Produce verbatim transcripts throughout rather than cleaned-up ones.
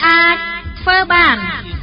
អាចធ្វើបាន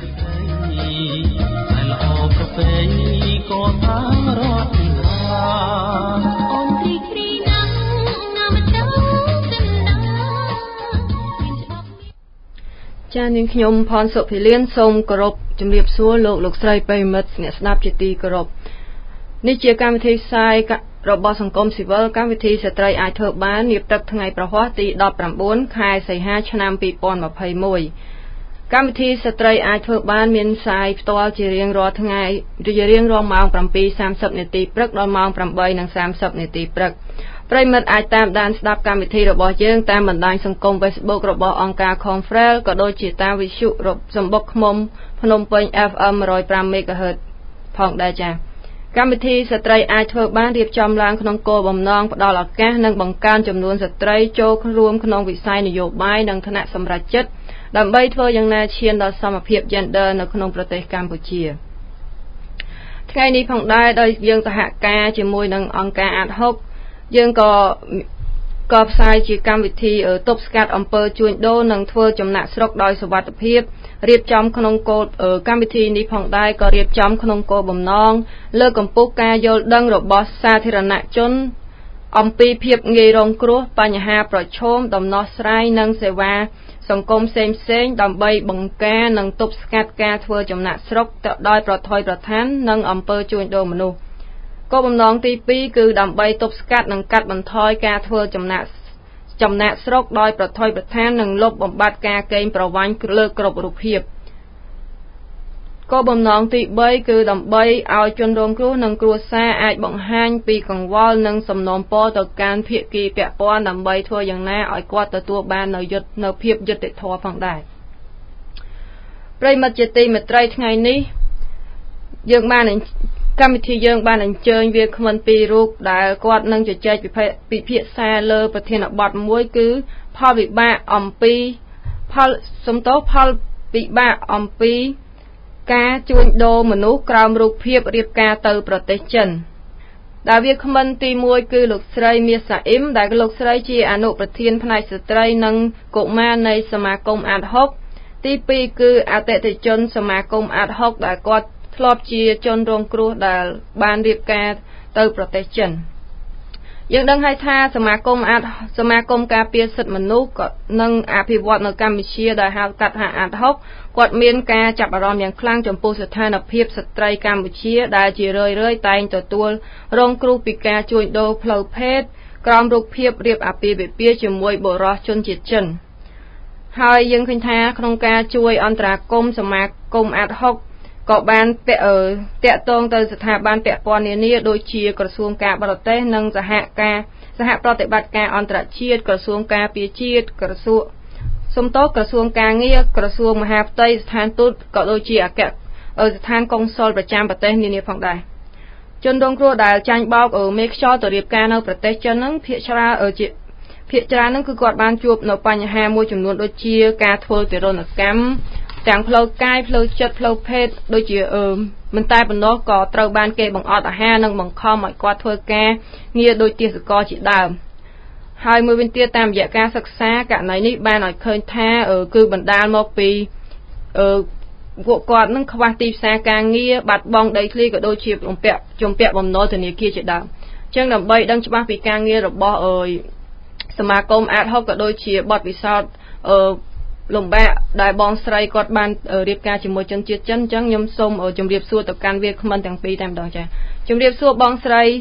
ចា៎នាងខ្ញុំផនសុភីលៀនសូមគោរពជំរាបសួរលោកលោកស្រីប្រិយមិត្តអ្នកស្ដាប់ជាទីគោរពនេះជាកម្មវិធីផ្សាយរបស់សង្គមស៊ីវិលកម្មវិធីស្ត្រីអាចធ្វើបាននាព្រឹកថ្ងៃប្រហ័សទីដប់ប្រាំបួនខែសីហាឆ្នាំពីរពាន់ម្ភៃមួយ កម្មវិធីស្ត្រីអាចធ្វើបានមានផ្សាយផ្ទាល់ជារៀងរាល់ថ្ងៃជារៀងរាល់ម៉ោង ប្រាំពីរសាមសិប នាទីព្រឹកដល់ម៉ោង ប្រាំបីសាមសិប នាទីព្រឹកប្រិយមិត្តអាចតាមដានស្ដាប់កម្មវិធីរបស់យើងតាមបណ្ដាញសង្គម Facebook របស់អង្គការ Confrel ក៏ដូចជាតាមវិទ្យុសម្បុកឃ្មុំភ្នំពេញ เอฟ เอ็ม หนึ่งร้อยห้า MHz ផងដែរចា៎កម្មវិធីស្ត្រីអាចធ្វើបានរៀបចំឡើងក្នុងគោលបំណងផ្ដល់ឱកាសនិងបង្កើនចំនួនស្ត្រីចូលរួមក្នុងវិស័យនយោបាយនិងថ្នាក់សម្រេចចិត្តដើម្បីធ្វើយ៉ាងណាឈានដល់សមភាព Gender នៅក្នុងប្រទេសកម្ពុជាថ្ងៃនេះផងដែរដោយយើងសហការជាមួយនឹងអង្គការអាតហុកយើងក៏ក៏ផ្សាយជាកម្មវិធីទប់ស្កាត់អំពើជួញដូរនិងធ្វើចំណាក់ស្រុកដោយសុវត្ថិភាពរៀបចំក្នុងគោលកម្មវិធីនេះផងដែរក៏រៀបចំក្នុងគោលបំណងលើកកម្ពស់ការយល់ដឹងរបស់សាធារណជនអំពីភាពងាយរងគ្រោះបញ្ហាប្រឈមដំណោះស្រាយនិងសេវាសង្គមផ្សេងៗដើម្បីបង្ការនិងទប់ស្កាត់ការធ្វើចំណាក់ស្រុកទៅដោយប្រថុយប្រថាននិងអំពើជួញដូរមនុស្សគោលបំណងទីពីរគឺដើម្បីទប់ស្កាត់និងកាត់បន្ថយការធ្វើចំណាក់ចំណាក់ស្រុកដោយប្រថុយប្រថាននិងលុបបំបាត់ការកេងប្រវ័ញ្ចលើគ្រប់រូបភាពគោលបំណងទីបីគឺដើម្បីឲ្យជនរងគ្រោះនិងគ្រួសារអាចបង្ហាញពីកង្វល់និងសំណូមពរទៅកាន់ភាគីពាក់ព័ន្ធដើម្បីធ្វើយ៉ាងណាឲ្យគាត់ទទួលបាននូវយុត្តិនៅភាពយុត្តិធម៌ផងដែរប្រិយមិត្តជាទីមេត្រីថ្ងៃនេះយើងបានកម្មវិធីយើងបានអញ្ជើញវាគ្មិនពីររូបដែលគាត់នឹងជជែកពិភាក្សាលើប្រធានបទមួយគឺផលវិបាកអំពីផលសំទោសផលវិបាកអំពីការជួញដូរមនុស្សក្រោមរូបភាពរៀបការទៅប្រទេសចិនដែលវាគ្មិនទីមួយគឺលោកស្រីមាសសាអ៊ីមដែលលោកស្រីជាអនុប្រធានផ្នែកស្ត្រីនិងកុមារនៃសមាគមអាតហុកទីពីរគឺអតិថិជនសមាគមអាតហុកដែលគាត់ធ្លាប់ជាជនរងគ្រោះដែលបានរៀបការទៅប្រទេសចិនយើងដឹងហើយថាសមាគមអាតសមាគមការពារសិទ្ធិមនុស្សក៏នឹងអភិវឌ្ឍនៅកម្ពុជាដែលហៅកាត់ថាអាតហុកគាត់មានការចាប់អារម្មណ៍យ៉ាងខ្លាំងចំពោះស្ថានភាពស្ត្រីកម្ពុជាដែលជារឿយៗតែងទទួលរងគ្រោះពីការជួញដូរផ្លូវភេទក្រោមរូបភាពរៀបអាពាហ៍ពិពាហ៍ជាមួយបុរសជនជាតិចិនហើយយើងឃើញថាក្នុងការជួយអន្តរាគមន៍សមាគមអាតហុកក៏បានពាក់តាក់ទងទៅស្ថាប័នពាក់ព័ន្ធនានាដូចជាក្រសួងការបរទេសនិងសហការសហប្រតិបត្តិការអន្តរជាតិក្រសួងការពារជាតិក្រសួងសំតោក្រសួងការងារក្រសួងមហាផ្ទៃស្ថានទូតក៏ដូចជាអគ្គស្ថានកុងស៊ុលប្រចាំប្រទេសនានាផងដែរជនរងគ្រោះដែលចាញ់បោកមេខ្យល់ទៅរៀបការនៅប្រទេសចិនហ្នឹងភាគច្រើនជាភាគច្រើនហ្នឹងគឺគាត់បានជួបនៅបញ្ហាមួយចំនួនដូចជាការធ្វើទារុណកម្មទាំងផ្លូវកាយផ្លូវចិត្តផ្លូវភេទដូចជាអឺមិនតែប៉ុណ្ណោះក៏ត្រូវបានគេបង្អត់អាហារនិងបង្ខំឲ្យគាត់ធ្វើការងារដូចទាសករជាដើមហើយមួយវិញទៀតតាមរយៈការសិក្សាករណីនេះបានឲ្យឃើញថាគឺបណ្ដាលមកពីអឺពួកគាត់នឹងខ្វះទីផ្សារការងារបាត់បង់ដីធ្លីក៏ដូចជាជំពាក់ជំពាក់បំណុលធនាគារជាដើមអញ្ចឹងដើម្បីដឹងច្បាស់ពីការងាររបស់អឺសមាគមអាតហុកក៏ដូចជាបទពិសោធន៍អឺលំបាកដែលបងស្រីគាត់បានរៀបការជាមួយជនជាតិចិនអញ្ចឹងខ្ញុំសូមជម្រាបសួរទៅកាន់វាគ្មិនទាំងពីរតែម្ដងចាជម្រាបសួរបងស្រី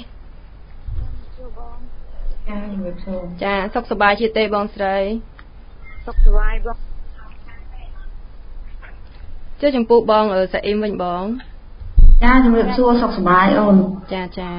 ចាជម្រាបសួរចាសុខសប្បាយជាទេបងស្រីសុខសប្បាយបងចុះចំពោះបងសាអ៊ីមវិញបងចាជម្រាបសួរសុខសប្បាយអូនចាចា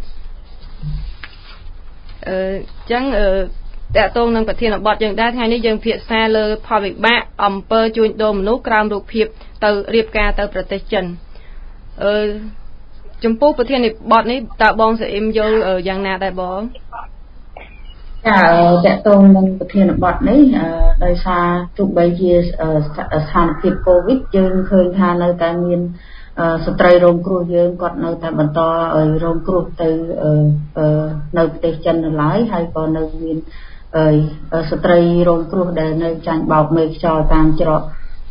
អឺអញ្ចឹងអឺតកតងនឹងប្រធានបទយើងដែរថ្ងៃនេះយើងពិភាក្សាលើផលវិបាកអំពើជួញដូរមនុស្សក្រោមរូបភាពទៅរៀបការទៅប្រទេសចិនអឺចំពោះប្រធានបទនេះតើបងសាអ៊ីមយល់យ៉ាងណាដែរបងចាតកតងនឹងប្រធានបទនេះដោយសារទោះបីជាស្ថានភាពកូវីដយើងឃើញថានៅតែមានស្ត្រីរងគ្រោះយើងគាត់នៅតែបន្តរងគ្រោះទៅនៅប្រទេសចិននៅឡើយហើយក៏នៅមានស្ត្រីរងគ្រោះដែលនៅចាញ់បោកមេខ្យល់តាមច្រក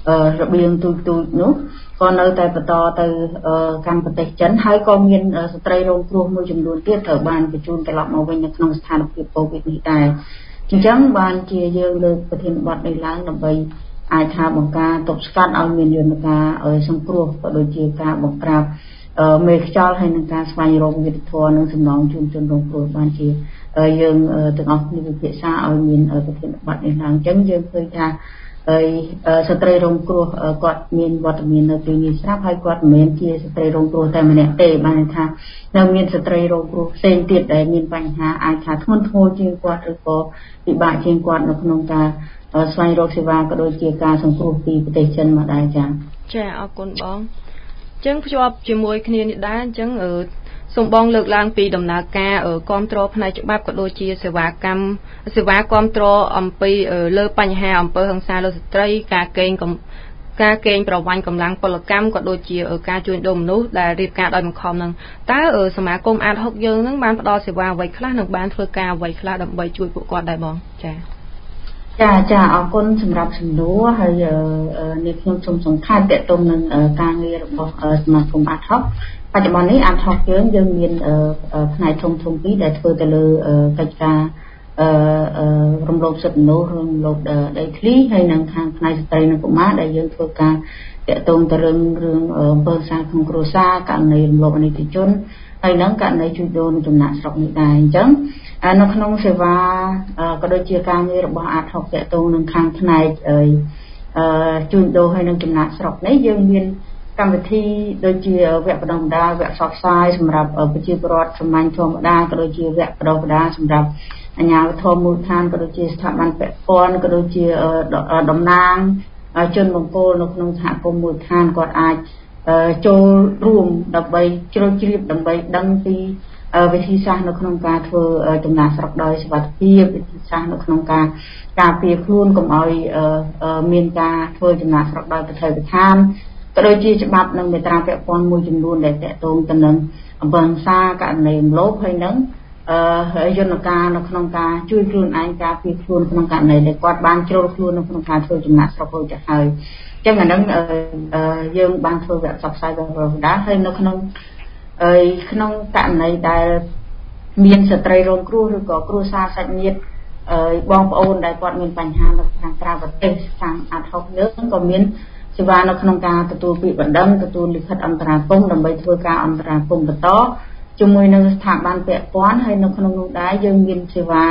របៀងទូចទូចនោះក៏នៅតែបន្តទៅកាន់ប្រទេសចិនហើយក៏មានស្ត្រីរងគ្រោះមួយចំនួនទៀតត្រូវបានបញ្ជូនត្រឡប់មកវិញនៅក្នុងស្ថានភាពកូវីដនេះដែរអញ្ចឹងបានជាយើងលើកប្រធានបទនេះឡើងដើម្បីអាចថាបង្ការទប់ស្កាត់ឲ្យមានយន្តការសង្គ្រោះក៏ដូចជាការបង្ក្រាបមេខ្យល់ហើយនឹងការស្វែងរកយុត្តិធម៌និងសំណងជូនជនរងគ្រោះបានជាយើងទាំងអស់គ្នាពិភាក្សាឲ្យមានប្រធានបទនេះឡើងអញ្ចឹងយើងឃើញថាហើយស្ត្រីរងគ្រោះគាត់មានវត្តមាននៅទីនេះស្រាប់ហើយគាត់មិនមែនជាស្ត្រីរងគ្រោះតែម្នាក់ទេបានថានៅមានស្ត្រីរងគ្រោះផ្សេងទៀតដែលមានបញ្ហាអាចថាធ្ងន់ធ្ងរជាងគាត់ឬក៏ពិបាកជាងគាត់នៅក្នុងការស្វែងរកសេវាក៏ដូចជាការសង្គ្រោះពីប្រទេសចិនមកដែរចា៎ចាអរគុណបងអញ្ចឹងភ្ជាប់ជាមួយគ្នានេះដែរអញ្ចឹងសូមបងលើកឡើងពីដំណើរការគ្រប់គ្រងផ្នែកច្បាប់ក៏ដូចជាសេវាកម្មសេវាគ្រប់គ្រងអំពីលើបញ្ហាអំពើហិង្សាលើស្ត្រីការកេងការកេងប្រវ័ញ្ចកម្លាំងពលកម្មក៏ដូចជាការជួញដូរមនុស្សដែលរៀបការដោយបង្ខំនឹងតើសមាគមអាតហុកយើងនឹងបានផ្ដល់សេវាអ្វីខ្លះនិងបានធ្វើការអ្វីខ្លះដើម្បីជួយពួកគាត់ដែរបងចា៎ចាចាអរគុណសម្រាប់សំណួរហើយនេះខ្ញុំសូមសង្ខេបទាក់ទងនឹងការងាររបស់សមាគមអាតហុកបច្ចុប្បន្ននេះអាតហុកយើងយើងមានផ្នែកធំធំពីរដែលធ្វើទៅលើកិច្ចការរំលោភសិទ្ធិមនុស្សរំលោភដីធ្លីហើយនិងខាងផ្នែកស្ត្រីនិងកុមារដែលយើងធ្វើការទាក់ទងទៅរឿងរឿងអំពើហិង្សាក្នុងគ្រួសារករណីរំលោភអនិច្ចជនហើយនឹងករណីជួញដូរនៅចំណាក់ស្រុកនេះដែរអញ្ចឹងនៅក្នុងសេវាក៏ដូចជាការងាររបស់អាតហុកទាក់ទងនឹងខាងផ្នែកជួញដូរហើយនឹងចំណាក់ស្រុកនេះយើងមានកម្មវិធីដូចជាវគ្គបណ្ដុះបណ្ដាលវគ្គផ្សព្វផ្សាយសម្រាប់ប្រជាពលរដ្ឋសាមញ្ញធម្មតាក៏ដូចជាវគ្គបណ្ដុះបណ្ដាលសម្រាប់អាជ្ញាធរមូលដ្ឋានក៏ដូចជាស្ថាប័នពាក់ព័ន្ធក៏ដូចជាតំណាងជនបង្គោលនៅក្នុងសហគមន៍មូលដ្ឋានគាត់អាចចូលរួមដើម្បីជ្រោមជ្រាបដើម្បីដឹងពីវិធីសាស្ត្រនៅក្នុងការធ្វើចំណាក់ស្រុកដោយសុវត្ថិភាពវិធីសាស្ត្រនៅក្នុងការការពារខ្លួនកុំឲ្យមានការធ្វើចំណាក់ស្រុកដោយប្រតិបត្តិឋានក៏ដូចជាច្បាប់និងមេត្រាពាក់ព័ន្ធមួយចំនួនដែលតាក់ទងទៅនឹងអំពើហិង្សាករណីរំលោភហើយនឹងយន្តការនៅក្នុងការជួយខ្លួនឯងការពារខ្លួនក្នុងករណីដែលគាត់បានជ្រុលខ្លួននៅក្នុងការធ្វើចំណាក់ស្រុករួចទៅហើយអញ្ចឹងអានឹងយើងបានធ្វើវគ្គផ្សព្វផ្សាយដល់រដ្ឋាភិបាលហើយនៅក្នុងក្នុងករណីដែលមានស្ត្រីរងគ្រោះឬក៏គ្រួសារសាច់ញាតិបងប្អូនដែលគាត់មានបញ្ហានៅខាងក្រៅប្រទេសខាងអាតហុកយើងក៏មានសេវានៅក្នុងការទទួលពាក្យបណ្ដឹងទទួលលិខិតអន្តរាគមន៍ដើម្បីធ្វើការអន្តរាគមន៍បន្តជាមួយនឹងស្ថាប័នពាក់ព័ន្ធហើយនៅក្នុងនោះដែរយើងមានសេវា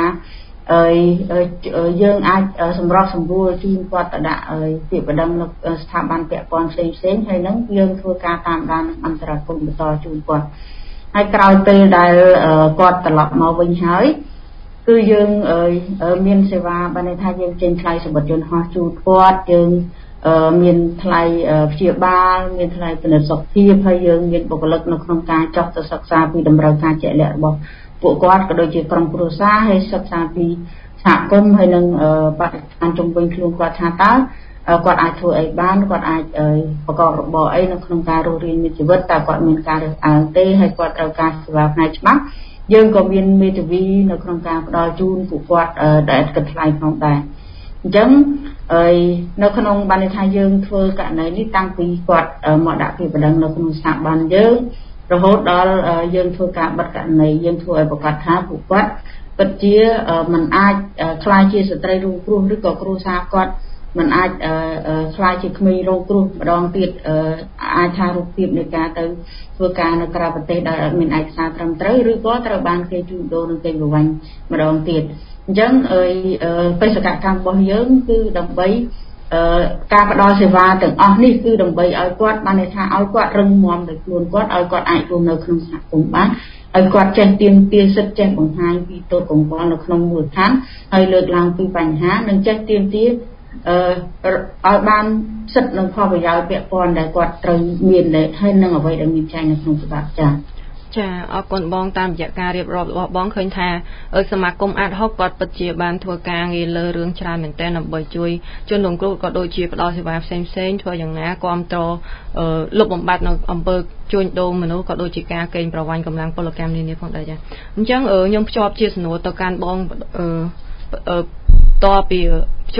យើងអាចសម្របសម្រួលជូនគាត់ទៅដាក់ពាក្យបណ្ដឹងនៅស្ថាប័នពាក់ព័ន្ធផ្សេងផ្សេងហើយនឹងយើងធ្វើការតាមដានអន្តរាគមន៍បន្តជូនគាត់ហើយក្រោយពេលដែលគាត់ត្រឡប់មកវិញហើយគឺយើងមានសេវាបានន័យថាយើងចេញថ្លៃសម្បត្តិយន្តហោះជូនគាត់យើងមានថ្លៃព្យាបាលមានថ្លៃពិនិត្យសុខភាពហើយយើងមានបុគ្គលិកនៅក្នុងការចុះទៅសិក្សាពីតម្រូវការជាក់លាក់របស់ពួកគាត់ក៏ដូចជាក្រុមគ្រួសារហើយសិក្សាពីសហគមន៍ហើយនឹងបរិស្ថានជុំវិញខ្លួនគាត់ថាតើគាត់អាចធ្វើអីបានគាត់អាចប្រកបរបរអីនៅក្នុងការរស់រានមានជីវិតតើគាត់មានការរើសអើងទេហើយគាត់ត្រូវការសេវាផ្នែកច្បាប់យើងក៏មានមេធាវីនៅក្នុងការផ្ដល់ជូនពួកគាត់ដែលគិតថ្លៃផងដែរអញ្ចឹងនៅក្នុងបានន័យថាយើងធ្វើករណីនេះតាំងពីគាត់មកដាក់ពាក្យបណ្ដឹងនៅក្នុងស្ថាប័នយើងរហូតដល់យើងធ្វើការបិទករណីយើងធ្វើឲ្យប្រកាសថាពួកគាត់ពិតជាមិនអាចខ្លាចជាស្ត្រីរងគ្រោះឬក៏គ្រួសារគាត់មិនអាចខ្លាចជាក្មេងរងគ្រោះម្ដងទៀតអាចថារូបភាពនៃការទៅធ្វើការនៅក្រៅប្រទេសដោយអត់មានឯកសារត្រឹមត្រូវឬក៏ត្រូវបានគេជួញដូរនឹងគេប្រវ័ញ្ចម្ដងទៀតអញ្ចឹងបេសកកម្មរបស់យើងគឺដើម្បីការផ្ដល់សេវាទាំងអស់នេះគឺដើម្បីឲ្យគាត់បានន័យថាឲ្យគាត់រឹងមាំដោយខ្លួនគាត់ឲ្យគាត់អាចរស់នៅក្នុងសហគមន៍បានឲ្យគាត់ចេះទាមទារសិទ្ធិចេះបង្ហាញពីទោសកង្វល់នៅក្នុងមូលដ្ឋានហើយលើកឡើងពីបញ្ហានិងចេះទាមទារឲ្យបានសិទ្ធិនិងផលប្រយោជន៍ពាក់ព័ន្ធដែលគាត់ត្រូវមានហើយនឹងអ្វីដែលមានចែងនៅក្នុងច្បាប់ចា៎ចាអរគុណបងតាមរយៈការរៀបរាប់របស់បងឃើញថាសមាគមអាតហុកគាត់ពិតជាបានធ្វើការងារលើរឿងច្រើនមែនទែនដើម្បីជួយជនរងគ្រោះក៏ដូចជាផ្ដល់សេវាផ្សេងផ្សេងធ្វើយ៉ាងណាគាំទ្រលុបបំបាត់នៅអំពើជួញដូរមនុស្សក៏ដូចជាការកេងប្រវ័ញ្ចកម្លាំងពលកម្មនានាផងដែរចាអញ្ចឹងខ្ញុំភ្ជាប់ជាសំណួរទៅកាន់បងតពីភ្ជាប់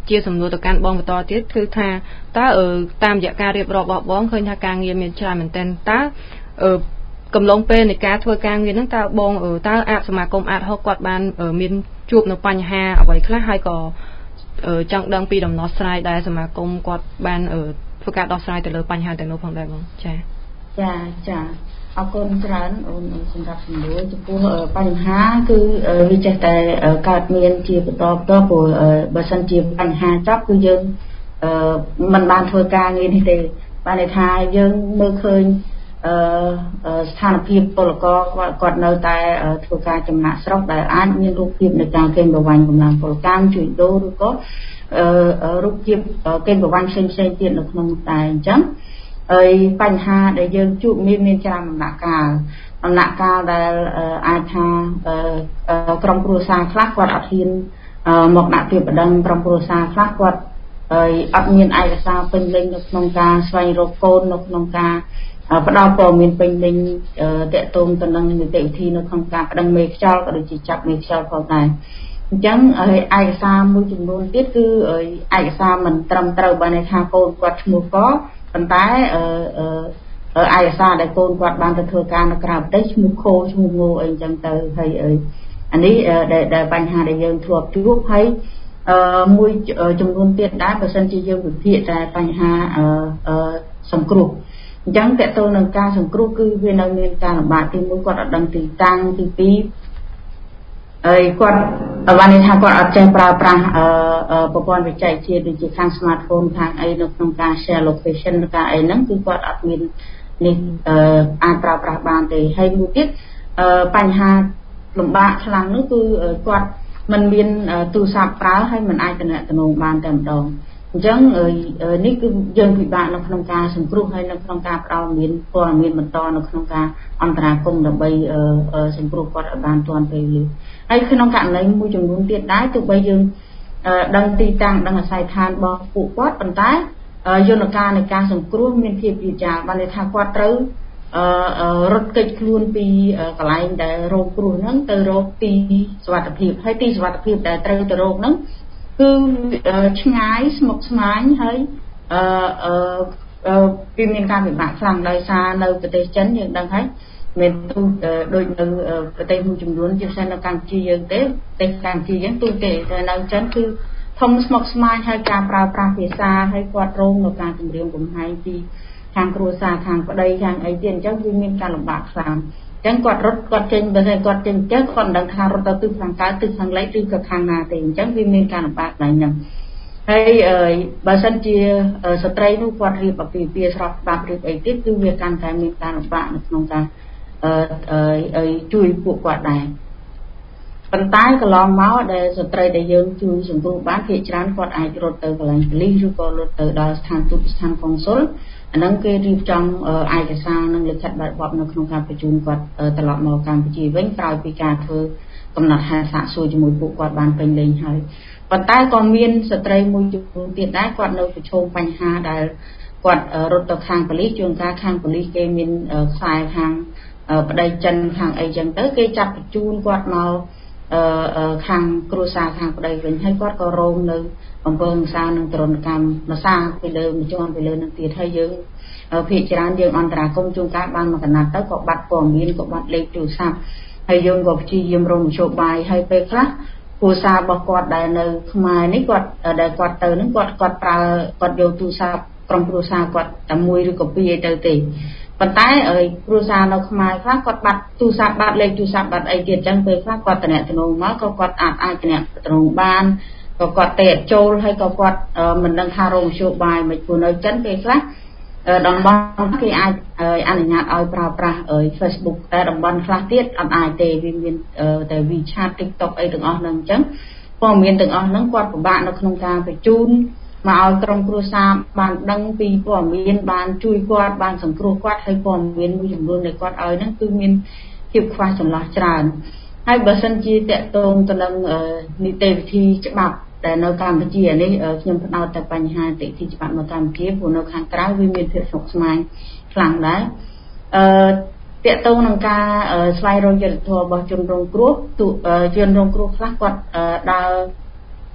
ជាសំណួរទៅកាន់បងបន្តទៀតគឺថាតើតាមរយៈការរៀបរាប់របស់បងឃើញថាការងារមានច្រើនមែនទែនតើកំឡុងពេលនៃការធ្វើការងារហ្នឹងតើបងតើអាចសមាគមអាចហុកគាត់បានមានជួបនៅបញ្ហាអ្វីខ្លះហើយក៏ចង់ដឹងពីដំណោះស្រាយដែលសមាគមគាត់បានធ្វើការដោះស្រាយទៅលើបញ្ហាទាំងនោះផងដែរបងចាចាចាអរគុណច្រើនអូនសម្រាប់សំណួរចំពោះបញ្ហាគឺវាចេះតែកើតមានជាបន្តបន្ទាប់ព្រោះបើសិនជាបញ្ហាចប់គឺយើងមិនបានធ្វើការងារនេះទេបានន័យថាយើងមើលឃើញស្ថានភាពពលករគាត់នៅតែធ្វើការចំណាក់ស្រុកដែលអាចមានរូបភាពនៃការកេងប្រវ័ញ្ចកម្លាំងពលកម្មជួញដូរឬក៏រូបភាពកេងប្រវ័ញ្ចផ្សេងផ្សេងទៀតនៅក្នុងតែអញ្ចឹងហើយបញ្ហាដែលយើងជួបមានមានច្រើនដំណាក់កាលដំណាក់កាលដែលអាចថាក្រុមគ្រួសារខ្លះគាត់អត់ហ៊ានមកដាក់ពាក្យបណ្ដឹងក្រុមគ្រួសារខ្លះគាត់អត់មានឯកសារពេញលេញនៅក្នុងការស្វែងរកកូននៅក្នុងការផ្ដល់ព័ត៌មានពេញលេញតាក់ទងទៅនឹងនីតិវិធីនៅក្នុងការប្តឹងមេខ្យល់ក៏ដូចជាចាប់មេខ្យល់ផងដែរអញ្ចឹងឯកសារមួយចំនួនទៀតគឺឯកសារមិនត្រឹមត្រូវបានន័យថាកូនគាត់ឈ្មោះកប៉ុន្តែឯកសារដែលកូនគាត់បានទៅធ្វើការនៅក្រៅប្រទេសឈ្មោះខូឈ្មោះងូអីអញ្ចឹងទៅហើយអានេះដែលបញ្ហាដែលយើងធ្លាប់ជួបហើយមួយចំនួនទៀតដែរបើសិនជាយើងវិភាគតែបញ្ហាសង្គ្រោះអញ្ចឹងតើតើនឹងការសង្គ្រោះគឺវានៅមានការលំបាកទីមួយគាត់អត់ដឹងទីតាំងទីពីរហើយគាត់បានន័យថាគាត់អត់ចេះប្រើប្រាស់ប្រព័ន្ធបច្ចេកវិទ្យាដូចជាខាង smartphone ខាងអីនៅក្នុងការ share location ឬការអីហ្នឹងគឺគាត់អត់មាននេះអាចប្រើប្រាស់បានទេហើយមួយទៀតបញ្ហាលំបាកខ្លាំងនោះគឺគាត់មិនមានទូរស័ព្ទប្រើហើយមិនអាចទំនាក់ទំនងបានតែម្ដងអញ្ចឹងនេះគឺយើងពិបាកនៅក្នុងការសង្គ្រោះហើយនៅក្នុងការផ្ដល់មានព័ត៌មានបន្តនៅក្នុងការអន្តរាគមន៍ដើម្បីសង្គ្រោះគាត់ឲ្យបានទាន់ពេលវេលាហើយក្នុងករណីមួយចំនួនទៀតដែរទោះបីយើងដឹងទីតាំងដឹងអាស័យដ្ឋានរបស់ពួកគាត់ប៉ុន្តែយន្តការនៃការសង្គ្រោះមានភាពយឺតយ៉ាវបានន័យថាគាត់ត្រូវរត់គេចខ្លួនពីកន្លែងដែលរងគ្រោះហ្នឹងទៅរកទីសុវត្ថិភាពហើយទីសុវត្ថិភាពដែលត្រូវទៅរកហ្នឹងគឺឆ្ងាយស្មុគស្មាញហើយអឺវាមានការពិបាកខ្លាំងដោយសារនៅប្រទេសចិនយើងដឹងហើយមានទូដូចនៅប្រទេសមួយចំនួនជាពិសេសនៅកម្ពុជាយើងទេប្រទេសកម្ពុជាយើងទូទេតែនៅចិនគឺធំស្មុគស្មាញហើយការប្រើប្រាស់ភាសាហើយគាត់រងនៅការគម្រាមកំហែងពីខាងគ្រួសារខាងប្តីខាងអីទៀតអញ្ចឹងវាមានការលំបាកខ្លាំងអញ្ចឹងគាត់រត់គាត់ចេញបើតែគាត់ចេញចេះគាត់មិនដឹងថារត់ទៅទិសខាងកើតទិសខាងលិចឬក៏ខាងណាទេអញ្ចឹងវាមានការលំបាកខ្លាំងហ្នឹងហើយបើសិនជាស្ត្រីនោះគាត់រៀបអាពាហ៍ពិពាហ៍ស្របច្បាប់ឬអីទៀតគឺវាកាន់តែមានការលំបាកនៅក្នុងការអឺជួយពួកគាត់ដែរប៉ុន្តែកន្លងមកដែលស្ត្រីដែលយើងជួយសង្គ្រោះបានភាគច្រើនគាត់អាចរត់ទៅកន្លែងប៉ូលីសឬក៏រត់ទៅដល់ស្ថានទូតស្ថានកុងស៊ុលអាហ្នឹងគេរៀបចំឯកសារនិងលិខិតបែបបទនៅក្នុងការបញ្ជូនគាត់ត្រឡប់មកកម្ពុជាវិញក្រោយពីការធ្វើកំណត់ហេតុសាកសួរជាមួយពួកគាត់បានពេញលេញហើយប៉ុន្តែក៏មានស្ត្រីមួយចំនួនទៀតដែរគាត់នៅប្រឈមបញ្ហាដែលគាត់រត់ទៅខាងប៉ូលីសជួនកាលខាងប៉ូលីសគេមានខ្សែខាងប្តីចិនខាងអីចឹងទៅគេចាប់បញ្ជូនគាត់មកខាងគ្រួសារខាងប្តីវិញហើយគាត់ក៏រងនៅអំពើហិង្សានិងទរណកម្មម្សាពីលើមួយជាន់ពីលើនឹងទៀតហើយយើងភាគច្រើនយើងអន្តរាគមន៍ជួនកាលបានមកកណាត់ទៅក៏បាត់ព័ត៌មានក៏បាត់លេខទូរស័ព្ទហើយយើងក៏ព្យាយាមរកមធ្យោបាយហើយពេលខ្លះគ្រួសាររបស់គាត់ដែលនៅខ្មែរនេះគាត់ដែលគាត់ទៅនឹងគាត់គាត់ប្រើគាត់យកទូរស័ព្ទក្រុមគ្រួសារគាត់តែមួយឬក៏ពីរអីទៅទេប៉ុន្តែគ្រួសារនៅខ្មែរខ្លះគាត់បាត់ទូរស័ព្ទបាត់លេខទូរស័ព្ទបាត់អីទៀតអញ្ចឹងពេលខ្លះគាត់តំណែងមកក៏គាត់អាចអាចតំណែងបានក៏គាត់ទេអត់ចូលហើយក៏គាត់មិនដឹងថារោងមធ្យោបាយមិនព្រោះនៅចិនពេលខ្លះតំបន់គេអាចអនុញ្ញាតឲ្យប្រើប្រាស់ Facebook តែតំបន់ខ្លះទៀតអត់អាចទេវាមានតែ WeChat TikTok អីទាំងអស់ហ្នឹងអញ្ចឹងព័ត៌មានទាំងអស់ហ្នឹងគាត់ពិបាកនៅក្នុងការបញ្ជូនមកឲ្យក្រុមគ្រួសារបានដឹងពីព័ត៌មានបានជួយគាត់បានសង្គ្រោះគាត់ហើយព័ត៌មានមួយចំនួនដែលគាត់ឲ្យហ្នឹងគឺមានភាពខ្វះចន្លោះច្រើនហើយបើសិនជាតកតងទៅនឹងនីតិវិធីច្បាប់ដែលនៅកម្ពុជានេះខ្ញុំផ្ដោតតែបញ្ហានីតិវិធីច្បាប់នៅកម្ពុជាព្រោះនៅខាងក្រៅវាមានភាពស្មុគស្មាញខ្លាំងដែរអឺតកតងនឹងការស្វែងរកយុត្តិធម៌របស់ជនរងគ្រោះជនរងគ្រោះខ្លះគាត់ដើរ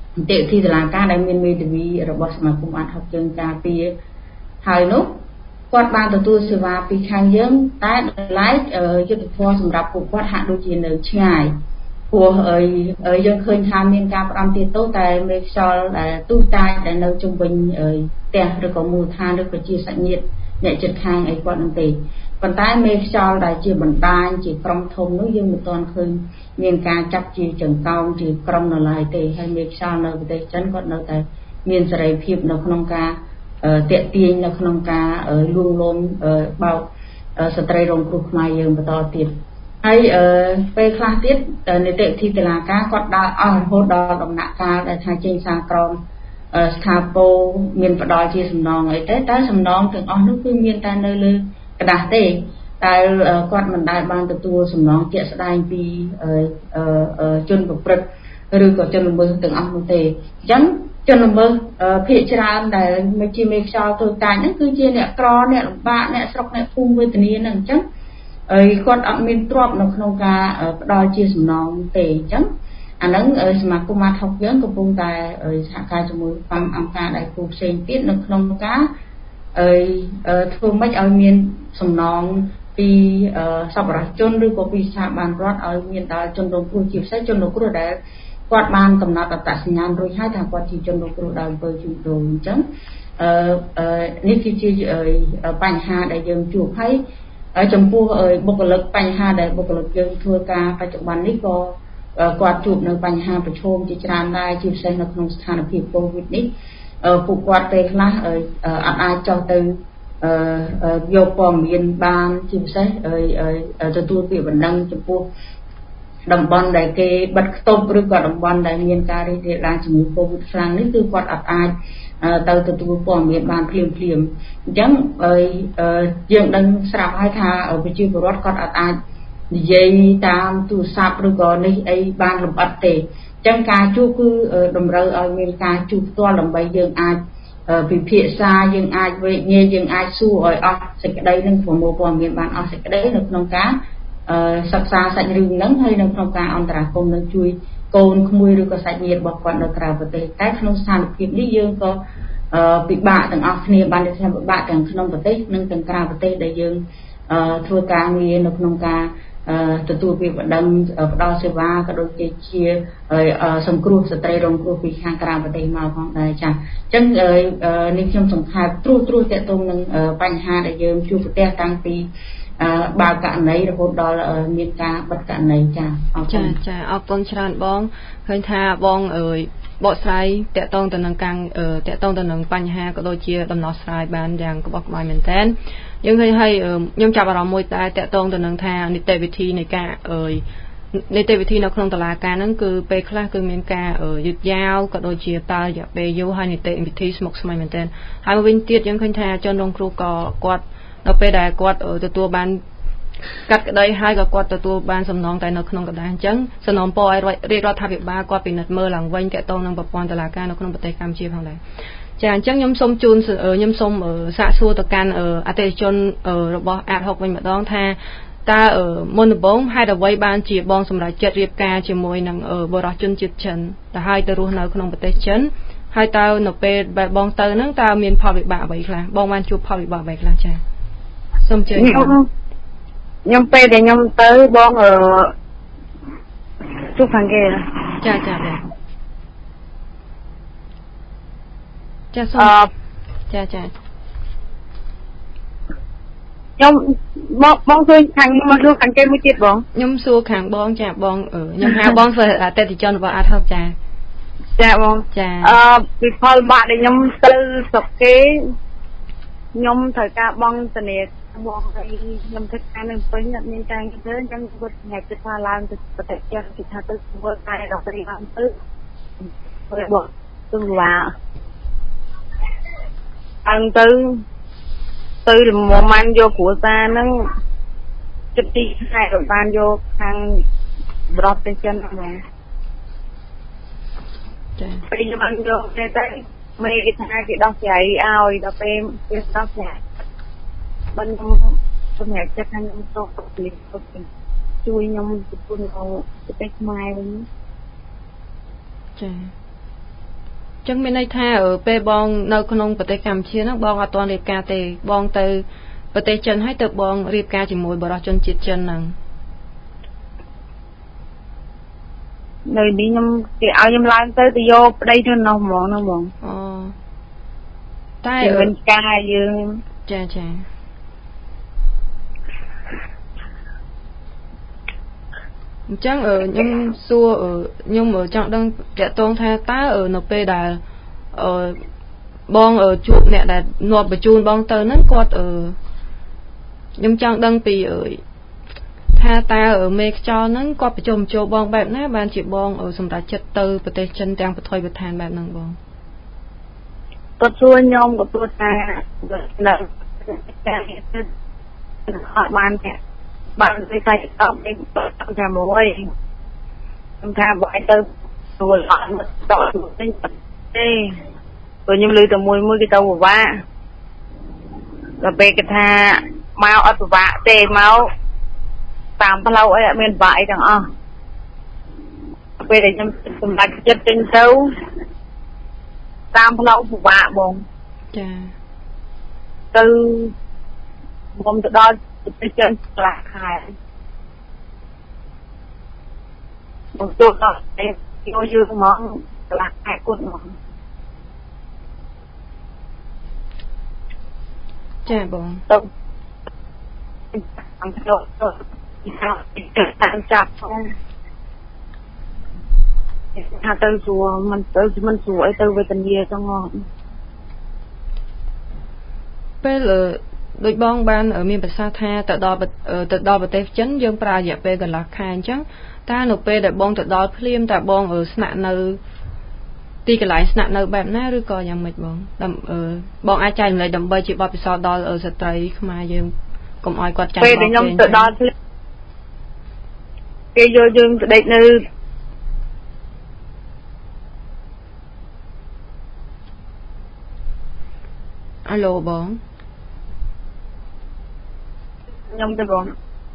តិវិធីតុលាការដែលមានមេធាវីរបស់សមាគមអាត់ហុកយើងការពារហើយនោះគាត់បានទទួលសេវាពីខាងយើងតែដល់ឡែកយុទ្ធធម៌សម្រាប់ពួកគាត់ហាក់ដូចជានៅឆ្ងាយព្រោះយើងឃើញថាមានការផ្ដំទាទោសតែមេខ្យល់ដែលទូតាចដែលនៅជុំវិញផ្ទះឬក៏មូលដ្ឋានឬក៏ជាសាច់ញាតិអ្នកជិតខាងអីគាត់នឹងទេប៉ុន្តែមេខ្យល់ដែលជាបណ្ដាញជាក្រុមធំនោះយើងមិនទាន់ឃើញមានការចាប់ជាចង្កោមជាក្រុមនៅឡើយទេហើយមេខ្យល់នៅប្រទេសចិនគាត់នៅតែមានសេរីភាពនៅក្នុងការតាក់ទាញនៅក្នុងការលួងលោមបោកស្ត្រីរងគ្រោះខ្មែរយើងបន្តទៀតហើយពេលខ្លះទៀតនីតិវិធីតុលាការគាត់ដើរអស់រហូតដល់ដំណាក់កាលដែលថាចេញសារក្រមស្ថាពរមានផ្ដល់ជាសំណងអីទេតែសំណងទាំងអស់នោះគឺមានតែនៅលើกระดาษទេតែគាត់មិនដែលបានទទួលសំណងជាក់ស្ដែងពីជនប្រព្រឹត្តឬក៏ជនល្មើសទាំងអស់នោះទេអញ្ចឹងជនល្មើសភាគច្រើនដែលមកជាមេខ្យល់ទូតាចហ្នឹងគឺជាអ្នកក្រអ្នកលំបាកអ្នកស្រុកអ្នកភូមិវេទនាហ្នឹងអញ្ចឹងហើយគាត់អត់មានទ្រព្យនៅក្នុងការផ្ដល់ជាសំណងទេអញ្ចឹងអាហ្នឹងសមាគមអាត់ហុកយើងកំពុងតែសហការជាមួយអង្គការដៃគូផ្សេងទៀតនៅក្នុងការធ្វើម៉េចឲ្យមានសំណងពីសប្បុរសជនឬក៏ពីស្ថាប័នរដ្ឋឲ្យមានដល់ជនរងគ្រោះជាពិសេសជនរងគ្រោះដែលគាត់បានកំណត់អត្តសញ្ញាណរួចហើយថាគាត់ជាជនរងគ្រោះដោយអំពើជួញដូរអញ្ចឹងអឺនេះគឺជាបញ្ហាដែលយើងជួបហើយចំពោះបុគ្គលិកបញ្ហាដែលបុគ្គលិកយើងធ្វើការបច្ចុប្បន្ននេះក៏គាត់ជួបនៅបញ្ហាប្រឈមជាច្រើនដែរជាពិសេសនៅក្នុងស្ថានភាពកូវីដនេះពួកគាត់ពេលខ្លះអត់អាចចុះទៅយកព័ត៌មានបានជាពិសេសទទួលពាក្យបណ្ដឹងចំពោះតំបន់ដែលគេបិទខ្ទប់ឬក៏តំបន់ដែលមានការរីករាលដាលជំងឺកូវីដខ្លាំងនេះគឺគាត់អត់អាចទៅទទួលព័ត៌មានបានភ្លាមភ្លាមអញ្ចឹងយើងដឹងស្រាប់ហើយថាប្រជាពលរដ្ឋគាត់អត់អាចនិយាយតាមទូរស័ព្ទឬក៏នេះអីបានលម្អិតទេអញ្ចឹងការជួបគឺតម្រូវឲ្យមានការជួបផ្ទាល់ដើម្បីយើងអាចពិភាក្សាយើងអាចវេញញយើងអាចសួរឲ្យអស់សេចក្តីនឹងប្រមូលព័ត៌មានបានអស់សេចក្តីនៅក្នុងការសិក្សាសាច់រឿងហ្នឹងហើយនៅក្នុងការអន្តរាគមន៍នឹងជួយកូនក្មួយឬក៏សាច់ញាតិរបស់គាត់នៅក្រៅប្រទេសតែក្នុងស្ថានភាពនេះយើងក៏ពិបាកទាំងអស់គ្នាបានថាពិបាកទាំងក្នុងប្រទេសនិងទាំងក្រៅប្រទេសដែលយើងធ្វើការងារនៅក្នុងការទទួលពាក្យបណ្ដឹងផ្ដល់សេវាក៏ដូចជាជាសង្គ្រោះស្ត្រីរងគ្រោះពីខាងក្រៅប្រទេសមកផងដែរចា៎អញ្ចឹងនេះខ្ញុំសង្ខេបត្រួសត្រាសទាក់ទងនឹងបញ្ហាដែលយើងជួបប្រទះតាំងពីបើករណីរហូតដល់មានការបិទករណីចា៎អរគុណចា៎ចា៎អរគុណច្រើនបងឃើញថាបងអើយបកស្រាយតាក់ទងទៅនឹងការតាក់ទងទៅនឹងបញ្ហាក៏ដូចជាដំណោះស្រាយបានយ៉ាងក្បោះក្បាយមែនទែនយើងឃើញហើយខ្ញុំចាប់អារម្មណ៍មួយតែតាក់ទងទៅនឹងថានីតិវិធីនៃការអើយនីតិវិធីនៅក្នុងតុលាការហ្នឹងគឺពេលខ្លះគឺមានការយឺតយ៉ាវក៏ដូចជាតើរយៈពេលយូរហើយនីតិវិធីស្មុគស្មាញមែនទែនហើយវិញទៀតយើងឃើញថាជនរងគ្រោះក៏គាត់នៅពេលដែលគាត់ទទួលបានកាត់ក្តីហើយក៏គាត់ទទួលបានសំណងតែនៅក្នុងកណ្ដាលអញ្ចឹងសំណូមពរឲ្យរាជរដ្ឋាភិបាលគាត់ពិនិត្យមើលឡើងវិញតាក់ទងនឹងប្រព័ន្ធតុលាការនៅក្នុងប្រទេសកម្ពុជាផងដែរចាអញ្ចឹងខ្ញុំសូមជូនខ្ញុំសូមសាកសួរទៅកាន់អតិថិជនរបស់អាតហុកវិញម្ដងថាតើមុនដំបូងហេតុអ្វីបានជាបងសម្រាប់ចិត្តរៀបការជាមួយនឹងបរិសុជនជាតិចិនទៅហើយទៅរស់នៅក្នុងប្រទេសចិនហើយតើនៅពេលបែបបងទៅហ្នឹងតើមានផលវិបាកអ្វីខ្លះបងបានជួបផលវិបាកអ្វីខ្លះចាសូមជឿខ្ញុំពេលដែលខ្ញុំទៅបងអឺជួបខាងគេចាចាបងចាសូមចាចាខ្ញុំបងបងឃើញខាងខ្ញុំមកសួរខាងគេមួយទៀតបងខ្ញុំសួរខាងបងចាបងខ្ញុំហៅបងធ្វើអតិថិជនរបស់អាត់ហុកចាចាបងចាអឺពីផលបាក់ដែលខ្ញុំទៅស្រុកគេខ្ញុំត្រូវការបង់ធនាគារបងហើយខ្ញុំធ្វើការនៅពេញអត់មានការងារធ្វើអញ្ចឹងគាត់ញ៉ាំចិត្តថាឡើងទៅប្រទេសចិនគេថាទៅធ្វើតែដល់ពេលឡើងទៅហើយបងទៅឡាអញ្ចឹងទៅលំមាំយកគ្រួសារហ្នឹងចិត្តទីខែបានយកខាងប្រទេសទៅចិនហ្នឹងចាពេលខ្ញុំបានយកទៅតែមេគេថាគេដោះស្រាយឲ្យដល់ពេលគេដោះស្រាយបានខ្ញុំសម្រាប់ចិត្តថាខ្ញុំទៅប្រទេសជួយខ្ញុំទទួលនៅប្រទេសខ្មែរវិញចាចឹងមានន័យថាពេលបងនៅក្នុងប្រទេសកម្ពុជាហ្នឹងបងអត់ទាន់រៀបការទេបងទៅប្រទេសចិនហើយទៅបងរៀបការជាមួយបរិសុទ្ធជនជាតិចិនហ្នឹងនៅនេះខ្ញុំគេឲ្យខ្ញុំឡើងទៅទៅយកប្តីទៅនោះហ្មងហ្នឹងហ្មងអូតែមិនការយើងចាចាអញ្ចឹងខ្ញុំសួរខ្ញុំចង់ដឹងតាក់ទងថាតើនៅពេលដែលបងជួបអ្នកដែលនាំបញ្ជូនបងទៅហ្នឹងគាត់ខ្ញុំចង់ដឹងពីថាតើមេខ្យល់ហ្នឹងគាត់បញ្ចុះបញ្ចូលបងបែបណាបានជាបងសម្រាប់ចិត្តទៅប្រទេសចិនទាំងប្រថុយប្រឋានបែបហ្នឹងបងគាត់សួរខ្ញុំគាត់សួរថានៅការអត់បានទេបានទៅតែអត់ទេថាមួយខ្ញុំថាបើឲ្យទៅស្រួលអត់តតទេទេព្រោះខ្ញុំលើតែមួយមួយគេទៅពិបាកដល់ពេលគេថាមកអត់ពិបាកទេមកតាមផ្លូវអីអត់មានពិបាកអីទាំងអស់ពេលដែលខ្ញុំសម្រេចចិត្តចេញទៅតាមផ្លូវពិបាកបងចាទៅខ្ញុំទៅដល់ប្រទេសចិនខ្លះខែមកចូលដល់យកយើងមកខ្លះខែគាត់មកចាបងទៅអង្គទៅទៅតាមចាប់ផងថាទៅសួរមិនទៅមិនសួរអីទៅវេទនាទាំងអស់ពេលដូចបងបានមានប្រសាសន៍ថាទៅដល់ទៅដល់ប្រទេសចិនយើងប្រើរយៈពេលកន្លះខែអញ្ចឹងតើនៅពេលដែលបងទៅដល់ភ្លាមតើបងស្នាក់នៅទីកន្លែងស្នាក់នៅបែបណាឬក៏យ៉ាងម៉េចបងបងអាចចែករំលែកដើម្បីជាបទពិសោធន៍ដល់ស្ត្រីខ្មែរយើងកុំឲ្យគាត់ចាំពេលដែលខ្ញុំទៅដល់ភ្លាមគេយកយើងទៅដេកនៅអាឡូបងខ្ញុំទៅបង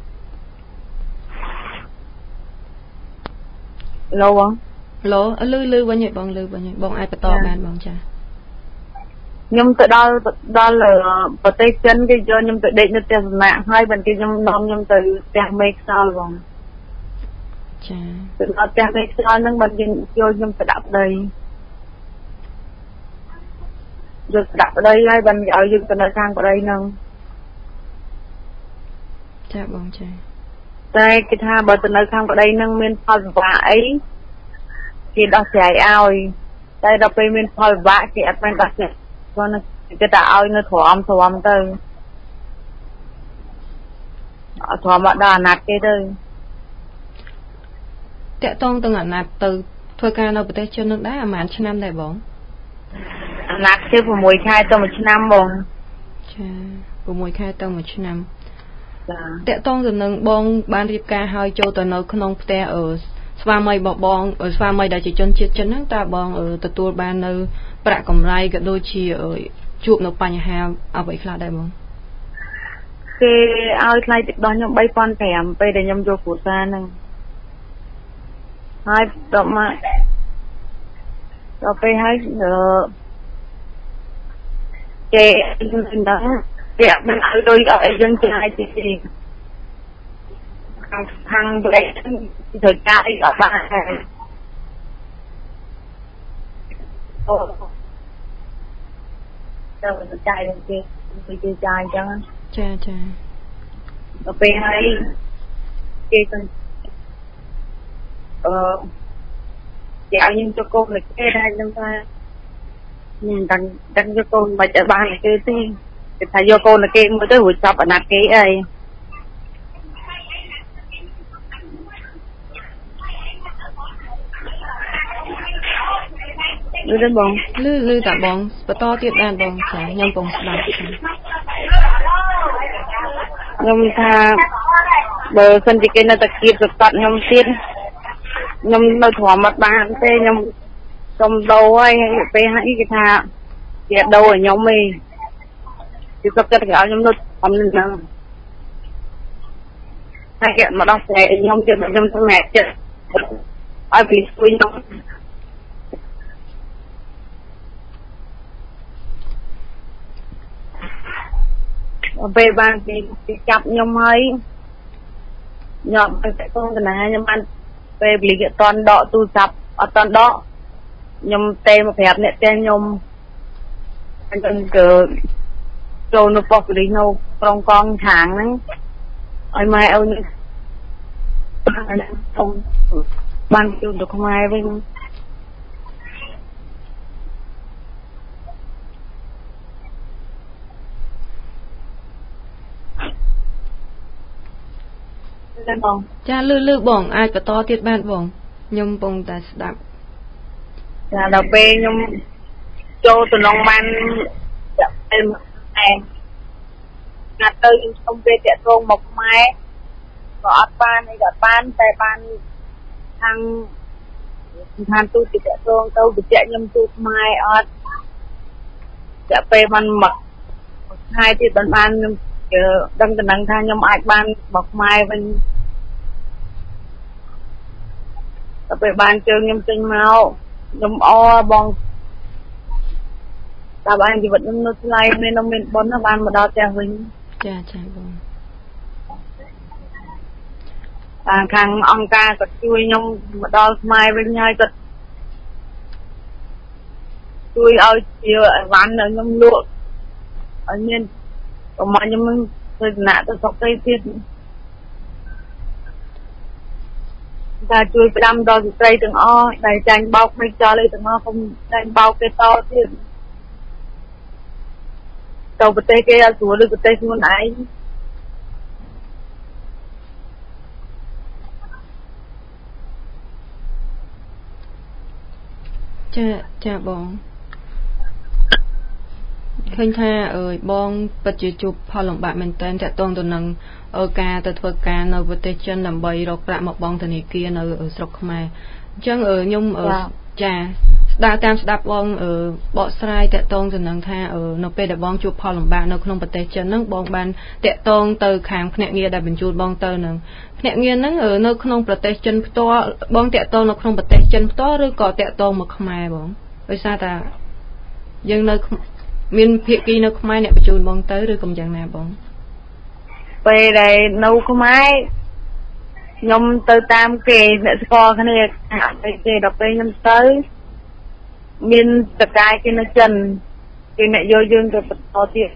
ឡូបងឡូលឺលឺវិញបងលឺវិញបងអាចបន្តបានបងចាខ្ញុំទៅដល់ដល់ប្រទេសចិនគេយកខ្ញុំទៅដេកនៅផ្ទះសំណាក់ហើយបានគេខ្ញុំនាំខ្ញុំទៅផ្ទះមេខ្យល់បងចាទៅដល់ផ្ទះមេខ្យល់ហ្នឹងបានគេយកខ្ញុំទៅដាក់ប្តីយកដាក់ប្តីហើយបានគេឲ្យយើងទៅនៅខាងប្តីហ្នឹងចាបងចាតែគេថាបើទៅនៅខាងប្តីហ្នឹងមានផលវិបាកអីគេដោះស្រាយឲ្យតែដល់ពេលមានផលវិបាកគេអត់បានដោះស្រាយគាត់គេតែឲ្យនៅទ្រាំទ្រាំទៅអត់ទ្រាំអត់ដល់អាណត្តិគេទៅតាក់តងទៅអាណត្តិទៅធ្វើការនៅប្រទេសចិននឹងដែរប្រហែលឆ្នាំដែរបងអាណត្តិគឺ6ខែទៅមួយឆ្នាំបងចា6ខែទៅមួយឆ្នាំចាតាក់តងទៅនឹងបងបានរៀបការហើយចូលទៅនៅក្នុងផ្ទះអឺស្វាមីរបស់បងស្វាមីដែលជាជនជាតិចិនហ្នឹងតើបងទទួលបាននៅប្រាក់កម្រៃក៏ដូចជាជួបនៅបញ្ហាអ្វីខ្លះដែរបងគេឲ្យថ្លៃទឹកដោះខ្ញុំ បីពាន់ប្រាំ ពេលដែលខ្ញុំយកគ្រួសារហ្នឹងហើយដល់មកដល់ពេលហើយគេហ្នឹងគេអត់មានឲ្យដូចឲ្យយើងចាយទេខាងខាងប្រទេសធ្វើការអីអត់បានហើយអូទៅចាយគេគេចាយអញ្ចឹងចាចាដល់ពេលហើយគេទៅអឺគេឲ្យខ្ញុំចូលកូនគេដែរខ្ញុំថាខ្ញុំដឹងដឹងយកកូនមិនឲ្យបានគេទេគេថាយកកូនគេមួយទៅរួចចាប់អាណត្តិគេអីលឺទេបងលឺលឺតាបងបន្តទៀតបានបងចាខ្ញុំកំពុងស្ដាប់ខ្ញុំថាបើសិនជាគេនៅតែគៀបសកាត់ខ្ញុំទៀតខ្ញុំនៅទ្រាំអត់បានទេខ្ញុំសុំដូរហើយពេលហើយគេថាគេដូរឲ្យខ្ញុំឯងគេសុខចិត្តគេឲ្យខ្ញុំនៅអំនឹងហើយគេមកដោះស្រាយខ្ញុំទៀតខ្ញុំសម្រាប់ចិត្តឲ្យពីស្គួយខ្ញុំពេលបានគេចាប់ខ្ញុំហើយញ៉ាំទៅកូនតាខ្ញុំបានពេលវេលាអត់តន់ដកទូរស័ព្ទអត់តន់ដកខ្ញុំទេមកប្រាប់អ្នកផ្ទះខ្ញុំអញ្ចឹងគឺចូលនៅប៉ុស្តិ៍ប៉ូលីសនៅក្រុងកងខាងហ្នឹងឲ្យម៉ែឲ្យខ្ញុំបានជួបទៅខ្មែរវិញចាលឺលឺបងអាចបន្តទៀតបានបងខ្ញុំកំពុងតែស្ដាប់ចាដល់ពេលខ្ញុំចូលទៅក្នុងបានតែឯងណាត់ទៅខ្ញុំសុំពេលតាក់ទងមកខ្មែរក៏អត់បានអីក៏បានតែបានខាងស្ថានទូតតាក់ទងទៅបញ្ជាក់ខ្ញុំទូខ្មែរអត់តែពេលបានមកថ្ងៃទៀតបានបានខ្ញុំដឹងតំណែងថាខ្ញុំអាចបានមកខ្មែរវិញតែពេលបានជើងខ្ញុំចេញមកខ្ញុំអបងតែបានជីវិតខ្ញុំនៅថ្លៃមាននៅមានបុណ្យបានមកដល់ផ្ទះវិញចាចាបងតាមខាងអង្គការក៏ជួយខ្ញុំមកដល់ខ្មែរវិញហើយក៏ជួយឲ្យជាអីវ៉ាន់ដល់ខ្ញុំលក់ឲ្យមានកុំឲ្យខ្ញុំនឹងធ្វើដំណាក់ទៅស្រុកទៅទៀតតែជួយផ្ដាំដល់ស្ត្រីទាំងអស់ដែលចាញ់បោកមិនចោលអីទាំងអស់កុំចាញ់បោកគេតទៀតទៅប្រទេសគេអត់ស្រួលឬប្រទេសខ្លួនឯងចាចាបងឃើញថាអើយបងពិតជាជួបផលលំបាកមែនតើតាក់ទងទៅនឹងការទៅធ្វើការនៅប្រទេសចិនដើម្បីរកប្រាក់មកបង់ធនាគារនៅស្រុកខ្មែរអញ្ចឹងខ្ញុំចាស្ដាប់តាមស្ដាប់បងបកស្រាយតាក់ទងទៅនឹងថានៅពេលដែលបងជួបផលលំបាកនៅក្នុងប្រទេសចិនហ្នឹងបងបានតាក់ទងទៅខាងភ្នាក់ងារដែលបញ្ជូនបងទៅនឹងភ្នាក់ងារហ្នឹងនៅក្នុងប្រទេសចិនផ្ទាល់បងតាក់ទងនៅក្នុងប្រទេសចិនផ្ទាល់ឬក៏តាក់ទងមកខ្មែរបងដោយសារតែយើងនៅមានភាគីនៅខ្មែរអ្នកបញ្ជូនបងទៅឬក៏យ៉ាងណាបងពេលដែលនៅខ្មែរខ្ញុំទៅតាមគេអ្នកស្គាល់គ្នាតែគេដល់ពេលខ្ញុំទៅមានតកាយគេនៅចិនគេអ្នកយកយើងទៅបន្តទៀត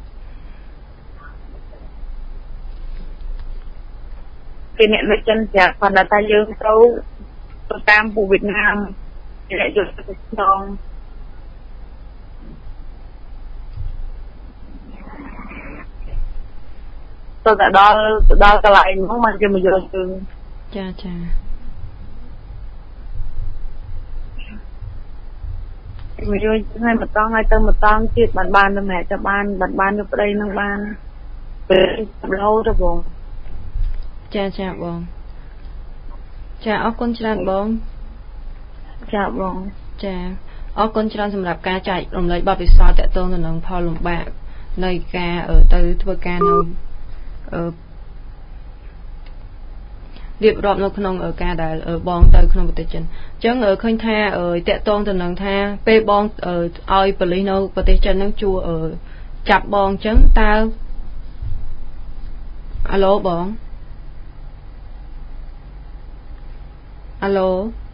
គេអ្នកនៅចិនចាក់ប៉ុន្តែថាយើងទៅទៅតាមពួកវៀតណាមគេអ្នកយកទៅក្នុងទៅដល់ដល់កន្លែងហ្នឹងមកគេមកយកយើងចាចាមកយកឲ្យមកតង់ឲ្យទៅមកតង់ទៀតបានបានទៅម៉ែទៅបានបានបានទៅប្តីនឹងបានពេលរហូតទៅបងចាចាបងចាអរគុណច្រើនបងចាបងចាអរគុណច្រើនសម្រាប់ការចែករំលែកបទពិសោធន៍តាក់ទងទៅនឹងផលលំបាកនៃការទៅធ្វើការនៅអឺរៀបរាប់នៅក្នុងការដែលបងទៅក្នុងប្រទេសចិនអញ្ចឹងឃើញថាតាក់ទងទៅនឹងថាពេលបងឲ្យប៉ូលីសនៅប្រទេសចិនហ្នឹងជួចាប់បងអញ្ចឹងតើអាឡូបងអាឡូ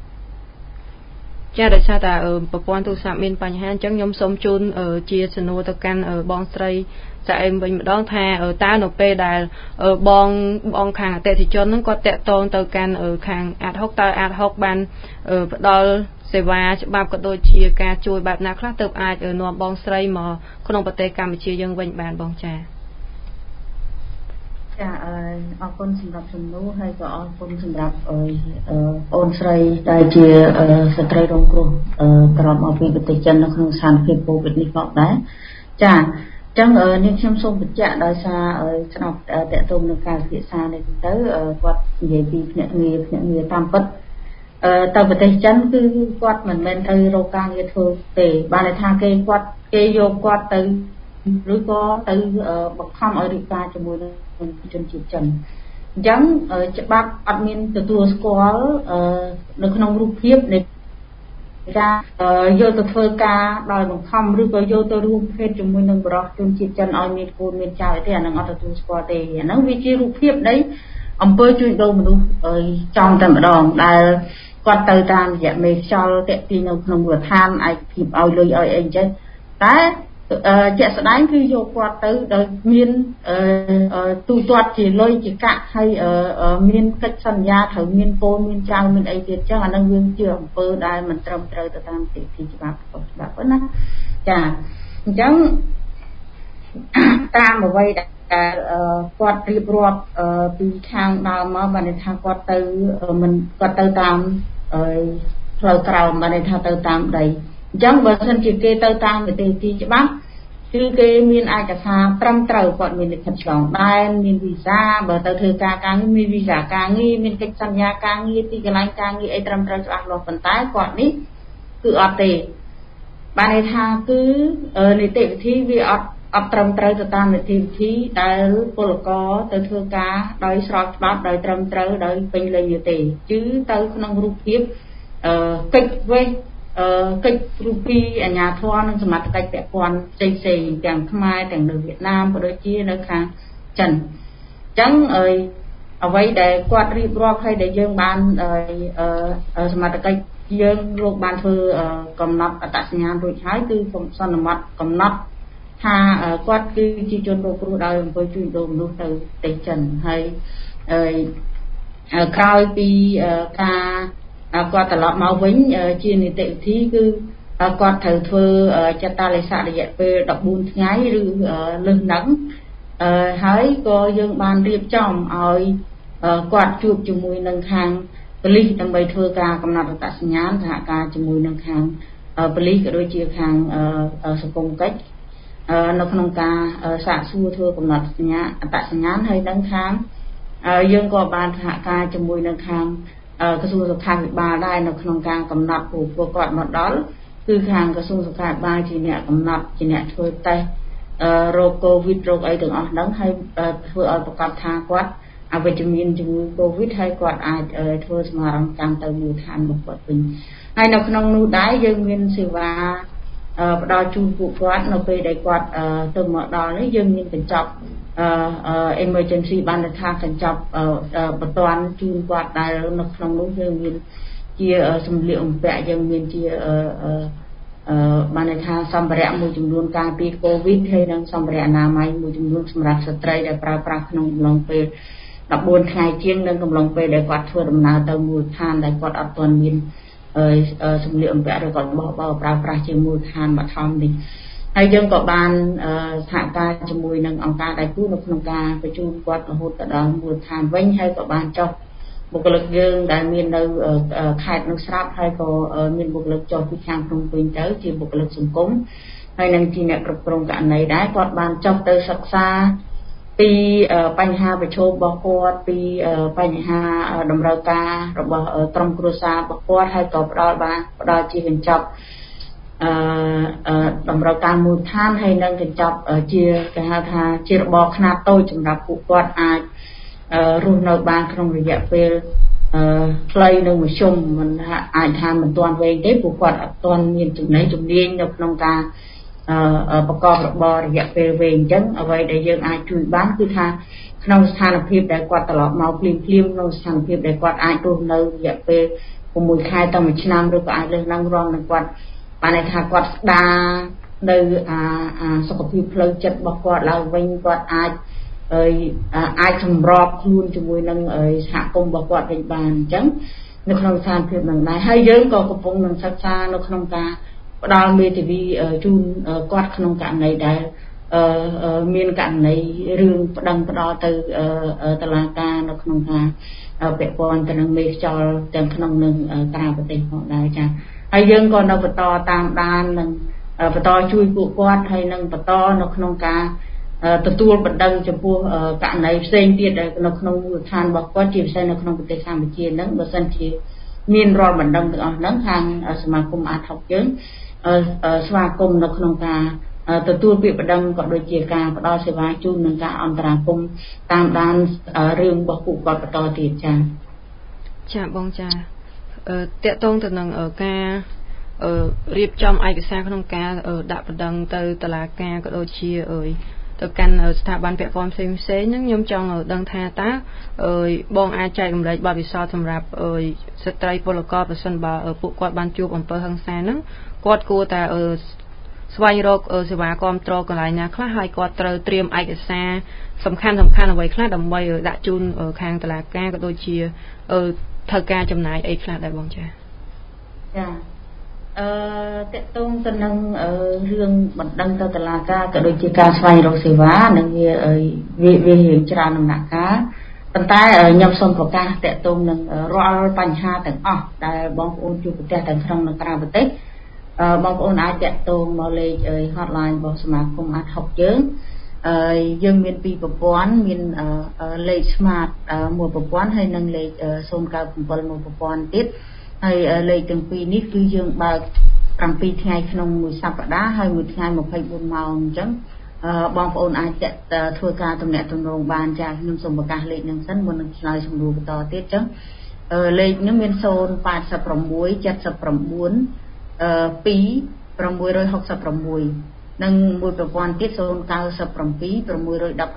ចាដោយសារតែប្រព័ន្ធទូរស័ព្ទមានបញ្ហាអញ្ចឹងខ្ញុំសូមជូនជាសំណួរទៅកាន់បងស្រីចាអេមវិញម្ដងថាតើនៅពេលដែលបងបងខាងអតិថិជនហ្នឹងគាត់តាក់ទងទៅកាន់ខាងអាតហុកតើអាតហុកបានផ្ដល់សេវាច្បាប់ក៏ដូចជាការជួយបែបណាខ្លះទើបអាចនាំបងស្រីមកក្នុងប្រទេសកម្ពុជាយើងវិញបានបងចាចាអរគុណសម្រាប់សំណួរហើយក៏អរគុណសម្រាប់អូនស្រីដែលជាស្ត្រីរងគ្រោះក្រមមកពីប្រទេសចិននៅក្នុងស្ថានភាពកូវីដនេះផងដែរចាអញ្ចឹងនេះខ្ញុំសូមបញ្ជាក់ដោយសារស្ដាប់តកតងនឹងការពិភាក្សានេះទៅគាត់និយាយពីភ្នាក់ងារភ្នាក់ងារតាមពិតទៅប្រទេសចិនគឺគាត់មិនមែនទៅរកការងារធ្វើទេបានន័យថាគេគាត់គេយកគាត់ទៅឬក៏ទៅបង្ខំឲ្យរៀបការជាមួយនឹងជនជាតិចិនអញ្ចឹងច្បាប់អត់មានទទួលស្គាល់នៅក្នុងរូបភាពនៃការយកទៅធ្វើការដោយបង្ខំឬក៏យកទៅរួមភេទជាមួយនឹងបរិសុទ្ធជនជាតិចិនឲ្យមានកូនមានចៅទេអានឹងអត់ទទួលស្គាល់ទេអាហ្នឹងវាជារូបភាពនៃអំពើជួញដូរមនុស្សចំតែម្ដងដែលគាត់ទៅតាមរយៈមេខ្យល់តាក់ទាញនៅក្នុងមូលដ្ឋានឯកភាពឲ្យលុយឲ្យអីចឹងតែជាក់ស្ដែងគឺយកគាត់ទៅដោយមានទូទាត់ជាលុយជាកាក់ហើយមានកិច្ចសន្យាត្រូវមានកូនមានចៅមានអីទៀតចឹងអានឹងវាជាអំពើដែលមិនត្រឹមត្រូវទៅតាមនីតិច្បាប់ច្បាប់ណាចាអញ្ចឹងតាមអ្វីដែលគាត់រៀបរាប់ពីខាងដើមមកបានន័យថាគាត់ទៅមិនគាត់ទៅតាមផ្លូវក្រោមបានន័យថាទៅតាមដីអញ្ចឹងបើសិនជាគេទៅតាមនីតិវិធីច្បាប់គឺគេមានឯកសារត្រឹមត្រូវគាត់មានលិខិតឆ្លងដែនមានវីសាបើទៅធ្វើការការងារមានវីសាការងារមានកិច្ចសន្យាការងារទីកន្លែងការងារអីត្រឹមត្រូវច្បាស់លាស់ប៉ុន្តែគាត់នេះគឺអត់ទេបានន័យថាគឺនីតិវិធីវាអត់អត់ត្រឹមត្រូវទៅតាមនីតិវិធីដែលពលករទៅធ្វើការដោយស្របច្បាប់ដោយត្រឹមត្រូវដោយពេញលេញទេគឺទៅក្នុងរូបភាពអឺកិច្ចវេះអឺកិច្ចរូបពីអាជ្ញាធរនិងសមត្ថកិច្ចពាក់ព័ន្ធផ្សេងផ្សេងទាំងខ្មែរទាំងនៅវៀតណាមក៏ដូចជានៅខាងចិនអញ្ចឹងអីអ្វីដែលគាត់រៀបរាប់ឲ្យដែលយើងបានអឺសមត្ថកិច្ចយើងលោកបានធ្វើកំណត់អត្តសញ្ញាណរួចហើយគឺសន្មតកំណត់ថាគាត់គឺជាជនរងគ្រោះដោយអំពើជួញដូរមនុស្សទៅប្រទេសចិនហើយក្រោយពីការគាត់ត្រឡប់មកវិញជានីតិវិធីគឺគាត់ត្រូវធ្វើចតាឡេស័ករយៈពេលដប់បួនថ្ងៃឬលើសហ្នឹងហើយក៏យើងបានរៀបចំឲ្យគាត់ជួបជាមួយនឹងខាងប៉ូលីសដើម្បីធ្វើការកំណត់អត្តសញ្ញាណសហការជាមួយនឹងខាងប៉ូលីសក៏ដូចជាខាងសង្គមកិច្ចនៅក្នុងការសាកសួរធ្វើកំណត់សញ្ញាអត្តសញ្ញាណហើយនឹងខាងយើងក៏បានសហការជាមួយនឹងខាងក្រសួងសុខាភិបាលដែរនៅក្នុងការកំណត់ពួកគាត់មកដល់គឺខាងក្រសួងសុខាភិបាលជាអ្នកកំណត់ជាអ្នកធ្វើតេស្តរោគកូវីដរោគអីទាំងអស់ហ្នឹងហើយធ្វើឲ្យប្រកាសថាគាត់អវិជ្ជមានជំងឺកូវីដហើយគាត់អាចធ្វើសមារម្ភកម្មទៅមូលដ្ឋានរបស់គាត់វិញហើយនៅក្នុងនោះដែរយើងមានសេវាផ្ដល់ជូនពួកគាត់នៅពេលដែលគាត់ទៅមកដល់នេះយើងមានកញ្ចប់emergency បានថាកញ្ចប់បន្ទាន់ជូនគាត់ដែលនៅក្នុងនោះយើងមានជាសម្លៀកបំពាក់យើងមានជាបានថាសម្ភារៈមួយចំនួនការពារកូវីដហើយនិងសម្ភារៈអនាម័យមួយចំនួនសម្រាប់ស្ត្រីដែលប្រើប្រាស់ក្នុងកំឡុងពេលដប់បួនថ្ងៃជាងនិងកំឡុងពេលដែលគាត់ធ្វើដំណើរទៅមូលដ្ឋានដែលគាត់អត់ទាន់មានសម្លៀកបំពាក់ឬក៏បោះបោប្រើប្រាស់ជាមូលដ្ឋានបឋមនេះហើយយើងក៏បានសហការជាមួយនឹងអង្គការដៃគូនៅក្នុងការបញ្ជូនគាត់រហូតដល់មូលដ្ឋានវិញហើយក៏បានចុះបុគ្គលិកយើងដែលមាននៅខេត្តនោះស្រាប់ហើយក៏មានបុគ្គលិកចុះពីខាងភ្នំពេញទៅជាបុគ្គលិកសង្គមហើយនឹងជាអ្នកគ្រប់គ្រងករណីដែរគាត់បានចុះទៅសិក្សាពីបញ្ហាប្រឈមរបស់គាត់ពីបញ្ហាតម្រូវការរបស់ក្រុមគ្រួសាររបស់គាត់ហើយក៏ផ្ដល់បានផ្ដល់ជាកញ្ចប់អឺតម្រូវការមូលដ្ឋានហើយនឹងកញ្ចប់ជាគេហៅថាជារបរខ្នាតតូចសម្រាប់ពួកគាត់អាចរស់នៅបានក្នុងរយៈពេលខ្លីនិងមធ្យមមិនអាចថាមិនទាន់វែងទេពួកគាត់អត់ទាន់មានចំណេះជំនាញនៅក្នុងការប្រកបរបររយៈពេលវែងអញ្ចឹងអ្វីដែលយើងអាចជួយបានគឺថាក្នុងស្ថានភាពដែលគាត់ត្រឡប់មកភ្លាមភ្លាមក្នុងស្ថានភាពដែលគាត់អាចរស់នៅរយៈពេល៦ខែទៅមួយឆ្នាំឬក៏អាចលើសឡើងរំនឹងគាត់បានន័យថាគាត់ស្ដារនៅអាសុខភាពផ្លូវចិត្តរបស់គាត់ឡើងវិញគាត់អាចអាចសម្របខ្លួនជាមួយនឹងសហគមន៍របស់គាត់វិញបានអញ្ចឹងនៅក្នុងស្ថានភាពហ្នឹងដែរហើយយើងក៏កំពុងនឹងសិក្សានៅក្នុងការផ្ដល់មេធាវីជូនគាត់ក្នុងករណីដែលមានករណីរឿងប្តឹងផ្ដល់ទៅតុលាការនៅក្នុងការពាក់ព័ន្ធទៅនឹងមេខ្យល់ទាំងក្នុងនិងក្រៅប្រទេសផងដែរចា៎ហើយយើងក៏នៅបន្តតាមដាននិងបន្តជួយពួកគាត់ហើយនឹងបន្តនៅក្នុងការទទួលបណ្ដឹងចំពោះករណីផ្សេងទៀតនៅក្នុងមូលដ្ឋានរបស់គាត់ជាពិសេសនៅក្នុងប្រទេសកម្ពុជាហ្នឹងបើសិនជាមានរាល់បណ្ដឹងទាំងអស់ហ្នឹងខាងសមាគមអាតហុកយើងស្វាគមន៍នៅក្នុងការទទួលពាក្យបណ្ដឹងក៏ដូចជាការផ្ដល់សេវាជូននិងការអន្តរាគមន៍តាមដានរឿងរបស់ពួកគាត់បន្តទៀតចា៎ចាបងចាតកតងទៅនឹងការរៀបចំឯកសារក្នុងការដាក់បណ្ដឹងទៅតុលាការក៏ដូចជាទៅកាន់ស្ថាប័នពាក់ព័ន្ធផ្សេងៗហ្នឹងខ្ញុំចង់ដឹងថាតើបងអាចចែករំលែកបទពិសោធន៍សម្រាប់ស្ត្រីពលករប្រសិនបើពួកគាត់បានជួបអំពើហិង្សាហ្នឹងគាត់គួរតែស្វែងរកសេវាគ្រប់គ្រងកន្លែងណាខ្លះហើយគាត់ត្រូវត្រៀមឯកសារសំខាន់សំខាន់អ្វីខ្លះដើម្បីដាក់ជូនខាងតុលាការក៏ដូចជាត្រូវការចំណាយអីខ្លះដែរបងចា៎ចាអឺតកតងទៅនឹងរឿងបណ្ដឹងទៅតុលាការក៏ដូចជាការស្វែងរកសេវានឹងវាវារៀងច្រើនដំណាក់កាលប៉ុន្តែខ្ញុំសូមប្រកាសតកតងនឹងរាល់បញ្ហាទាំងអស់ដែលបងប្អូនជួបប្រទះទាំងក្នុងនិងក្រៅប្រទេសបងប្អូនអាចតកតងមកលេខ hotline របស់សមាគម ad hoc យើងយើងមានពីរប្រព័ន្ធមានលេខ smart មួយប្រព័ន្ធហើយនិងលេខศูนย์ เก้า เจ็ด មួយប្រព័ន្ធទៀតហើយលេខទាំងពីរនេះគឺយើងបើកbảyថ្ងៃក្នុងមួយសប្តាហ៍ហើយមួយថ្ងៃยี่สิบสี่ម៉ោងអញ្ចឹងបងប្អូនអាចធ្វើការទំនាក់ទំនងបានចាខ្ញុំសូមប្រកាសលេខនឹងសិនមុននឹងឆ្លើយសំណួរបន្តទៀតអញ្ចឹងលេខនេះមានศูนย์ แปด หก เจ็ด เก้า สอง หก หก หก និងមួយប្រព័ន្ធទៀតศูนย์ เก้า เจ็ด หก หก หก ยี่สิบ เจ็ด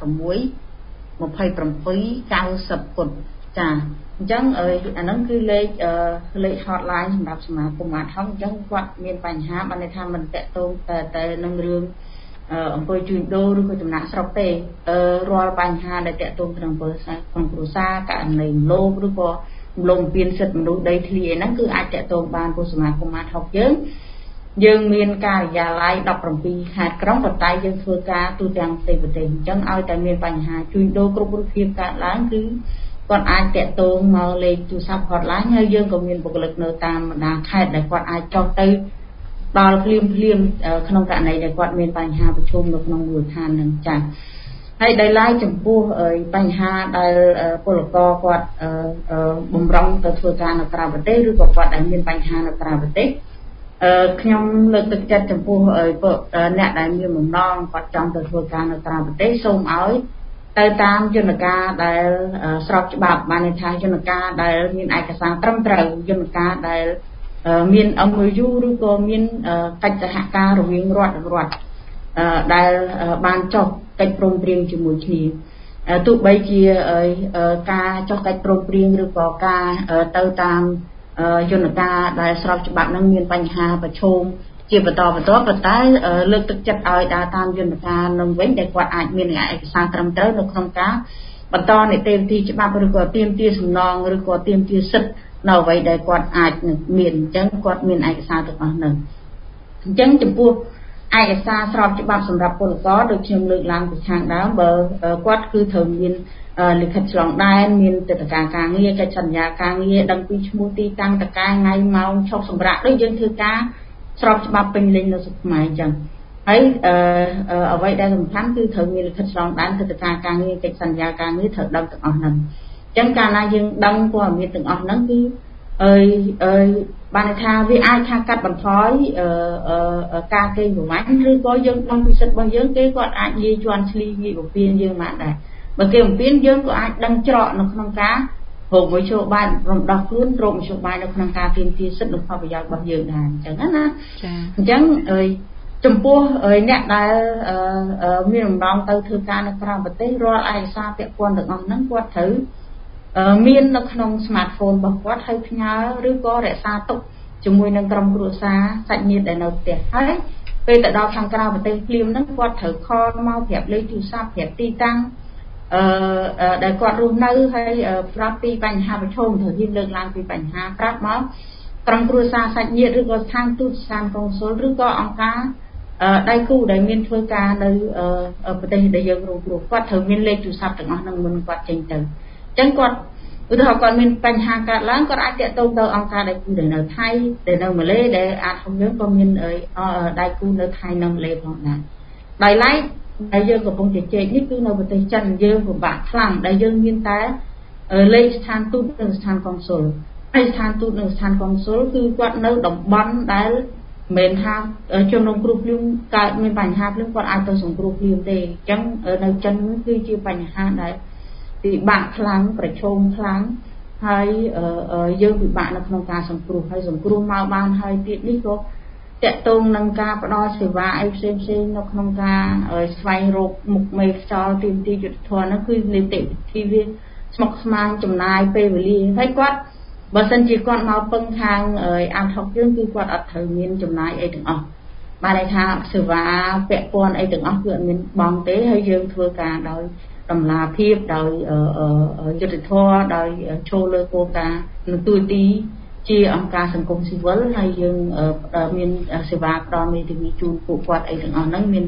เก้า ศูนย์ គុណចាអញ្ចឹងអាហ្នឹងគឺលេខលេខ hotline សម្រាប់សមាគម ad hoc អញ្ចឹងគាត់មានបញ្ហាបានន័យថាមិនតកតងតែតែនឹងរឿងអង្គុយជួញដូរឬក៏ចំណាក់ស្រុកទេរាល់បញ្ហាដែលតកតងក្នុងអំពើក្នុងគ្រួសារករណីលោភឬក៏លំពៀនសិទ្ធិមនុស្សដីធ្លីអីហ្នឹងគឺអាចតកតងបានពីសមាគម ad hoc យើងយើងមានការិយាល័យដប់ប្រាំពីរខេត្តក្រុងប៉ុន្តែយើងធ្វើការទូទាំងប្រទេសប្រទេសអញ្ចឹងឲ្យតែមានបញ្ហាជួញដូរគ្រប់រូបភាពកើតឡើងគឺគាត់អាចតកតងមកលេខទូរស័ព្ទ hotline ហើយយើងក៏មានបុគ្គលិកនៅតាមបណ្ដាខេត្តដែលគាត់អាចចុះទៅដល់ភ្លាមភ្លាមក្នុងករណីដែលគាត់មានបញ្ហាប្រឈមនៅក្នុងមូលដ្ឋាននឹងចា៎ហើយដោយឡែកចំពោះបញ្ហាដែលពលករគាត់បំរុងទៅធ្វើការនៅក្រៅប្រទេសឬក៏គាត់ដែលមានបញ្ហានៅក្រៅប្រទេសខ្ញុំលើកទឹកចិត្តចំពោះអ្នកដែលមានបំណងគាត់ចង់ទៅធ្វើការនៅក្រៅប្រទេសសូមឲ្យទៅតាមយន្តការដែលស្របច្បាប់បានន័យថាយន្តការដែលមានឯកសារត្រឹមត្រូវយន្តការដែលមាន M O U ឬក៏មានកិច្ចសហការរវាងរដ្ឋនិងរដ្ឋដែលបានចុះកិច្ចព្រមព្រៀងជាមួយគ្នាទោះបីជាការចុះកិច្ចព្រមព្រៀងឬក៏ការទៅតាមយន្តការដែលស្របច្បាប់នឹងមានបញ្ហាប្រឈមជាបន្តបន្តប៉ុន្តែលើកទឹកចិត្តឲ្យដើរតាមយន្តការនឹងវិញដែលគាត់អាចមានឯកសារត្រឹមត្រូវនៅក្នុងការបន្តនីតិវិធីច្បាប់ឬក៏ទាមទារសំណងឬក៏ទាមទារសិទ្ធិនៅអ្វីដែលគាត់អាចមានអញ្ចឹងគាត់មានឯកសារទាំងអស់ហ្នឹងអញ្ចឹងចំពោះឯកសារស្របច្បាប់សម្រាប់ពលករដូចខ្ញុំលើកឡើងពីខាងដើមបើគាត់គឺត្រូវមានលិខិតឆ្លងដែនមានទិដ្ឋាការការងារកិច្ចសន្យាការងារដឹងពីឈ្មោះទីតាំងតកាយថ្ងៃម៉ោងឈប់សម្រាកដូចយើងធ្វើការស្របច្បាប់ពេញលេញនៅស្រុកខ្មែរអញ្ចឹងហើយអ្វីដែលសំខាន់គឺត្រូវមានលិខិតឆ្លងដែនទិដ្ឋាការការងារកិច្ចសន្យាការងារត្រូវដឹងទាំងអស់ហ្នឹងអញ្ចឹងកាលណាយើងដឹងព័ត៌មានទាំងអស់ហ្នឹងគឺអើយអើយបានន័យថាវាអាចថាកាត់បន្ថយការកេងប្រវ័ញ្ចឬក៏យើងដឹងពីសិទ្ធិរបស់យើងគេគាត់អាចលាយជន់ឈ្លីងាយបំពេញយើងបានដែរបើគេបំពេញយើងក៏អាចដឹងច្រកនៅក្នុងការរកមួយចូលបានរំដោះខ្លួនរកមួយចូលបាននៅក្នុងការទាមទារសិទ្ធិនិងផលប្រយោជន៍របស់យើងដែរអញ្ចឹងណាចា៎អញ្ចឹងអើយចំពោះអ្នកដែលមានបំណងទៅធ្វើការនៅក្រៅប្រទេសរាល់ឯកសារពាក់ព័ន្ធទាំងអស់ហ្នឹងគាត់ត្រូវមាននៅក្នុង smartphone របស់គាត់ហើយផ្ញើឬក៏រក្សាទុកជាមួយនឹងក្រុមគ្រួសារសាច់ញាតិដែលនៅផ្ទះហើយពេលទៅដល់ខាងក្រៅប្រទេសភ្លាមហ្នឹងគាត់ត្រូវខលមកប្រាប់លេខទូរស័ព្ទប្រាប់ទីតាំងអឺដែលគាត់រស់នៅហើយប្រាប់ពីបញ្ហាប្រឈមត្រូវហ៊ានលើកឡើងពីបញ្ហាប្រាប់មកក្រុមគ្រួសារសាច់ញាតិឬក៏ស្ថានទូតស្ថានកុងស៊ុលឬក៏អង្គការដៃគូដែលមានធ្វើការនៅប្រទេសដែលយើងរងគ្រោះគាត់ត្រូវមានលេខទូរស័ព្ទទាំងអស់ហ្នឹងមុនគាត់ចេញទៅអញ្ចឹងគាត់ឧទាហរណ៍គាត់មានបញ្ហាកើតឡើងគាត់អាចតាក់ទងទៅអង្គការដៃគូដែលនៅថៃដែលនៅម៉ាឡេដែលអាចខ្ញុំយើងក៏មានដៃគូនៅថៃនៅម៉ាឡេផងដែរដោយឡែកដែលយើងកំពុងជជែកនេះគឺនៅប្រទេសចិនយើងពិបាកខ្លាំងដែលយើងមានតែលេខស្ថានទូតនិងស្ថានកុងស៊ុលហើយស្ថានទូតនិងស្ថានកុងស៊ុលគឺគាត់នៅតំបន់ដែលមិនថាជនរងគ្រោះភ្លាមកើតមានបញ្ហាភ្លាមគាត់អាចទៅសង្គ្រោះភ្លាមទេអញ្ចឹងនៅចិនគឺជាបញ្ហាដែលពិបាកខ្លាំងប្រឈមខ្លាំងហើយយើងពិបាកនៅក្នុងការសង្គ្រោះហើយសង្គ្រោះមកបានហើយទៀតនេះក៏តកតងនឹងការផ្ដល់សេវាអីផ្សេងផ្សេងនៅក្នុងការស្វែងរកមុខមេខ្យល់ទីមទីយុទ្ធធនហ្នឹងគឺនីតិវិធីវាស្មុគស្មាញចំណាយពេលវេលាហើយគាត់បើសិនជាគាត់មកពឹងខាងអានហុកយើងគឺគាត់អត់ត្រូវមានចំណាយអីទាំងអស់បានន័យថាសេវាពាក់ព័ន្ធអីទាំងអស់គឺអត់មានបង់ទេហើយយើងធ្វើការដោយតម្លាភាពដោយយុត្តិធម៌ដោយចូលលើគោលការណ៍នឹងទួយទីជាអង្គការសង្គមស៊ីវិលហើយយើងមានសេវាផ្ដល់មេធាវីជូនពួកគាត់អីទាំងអស់ហ្នឹងមាន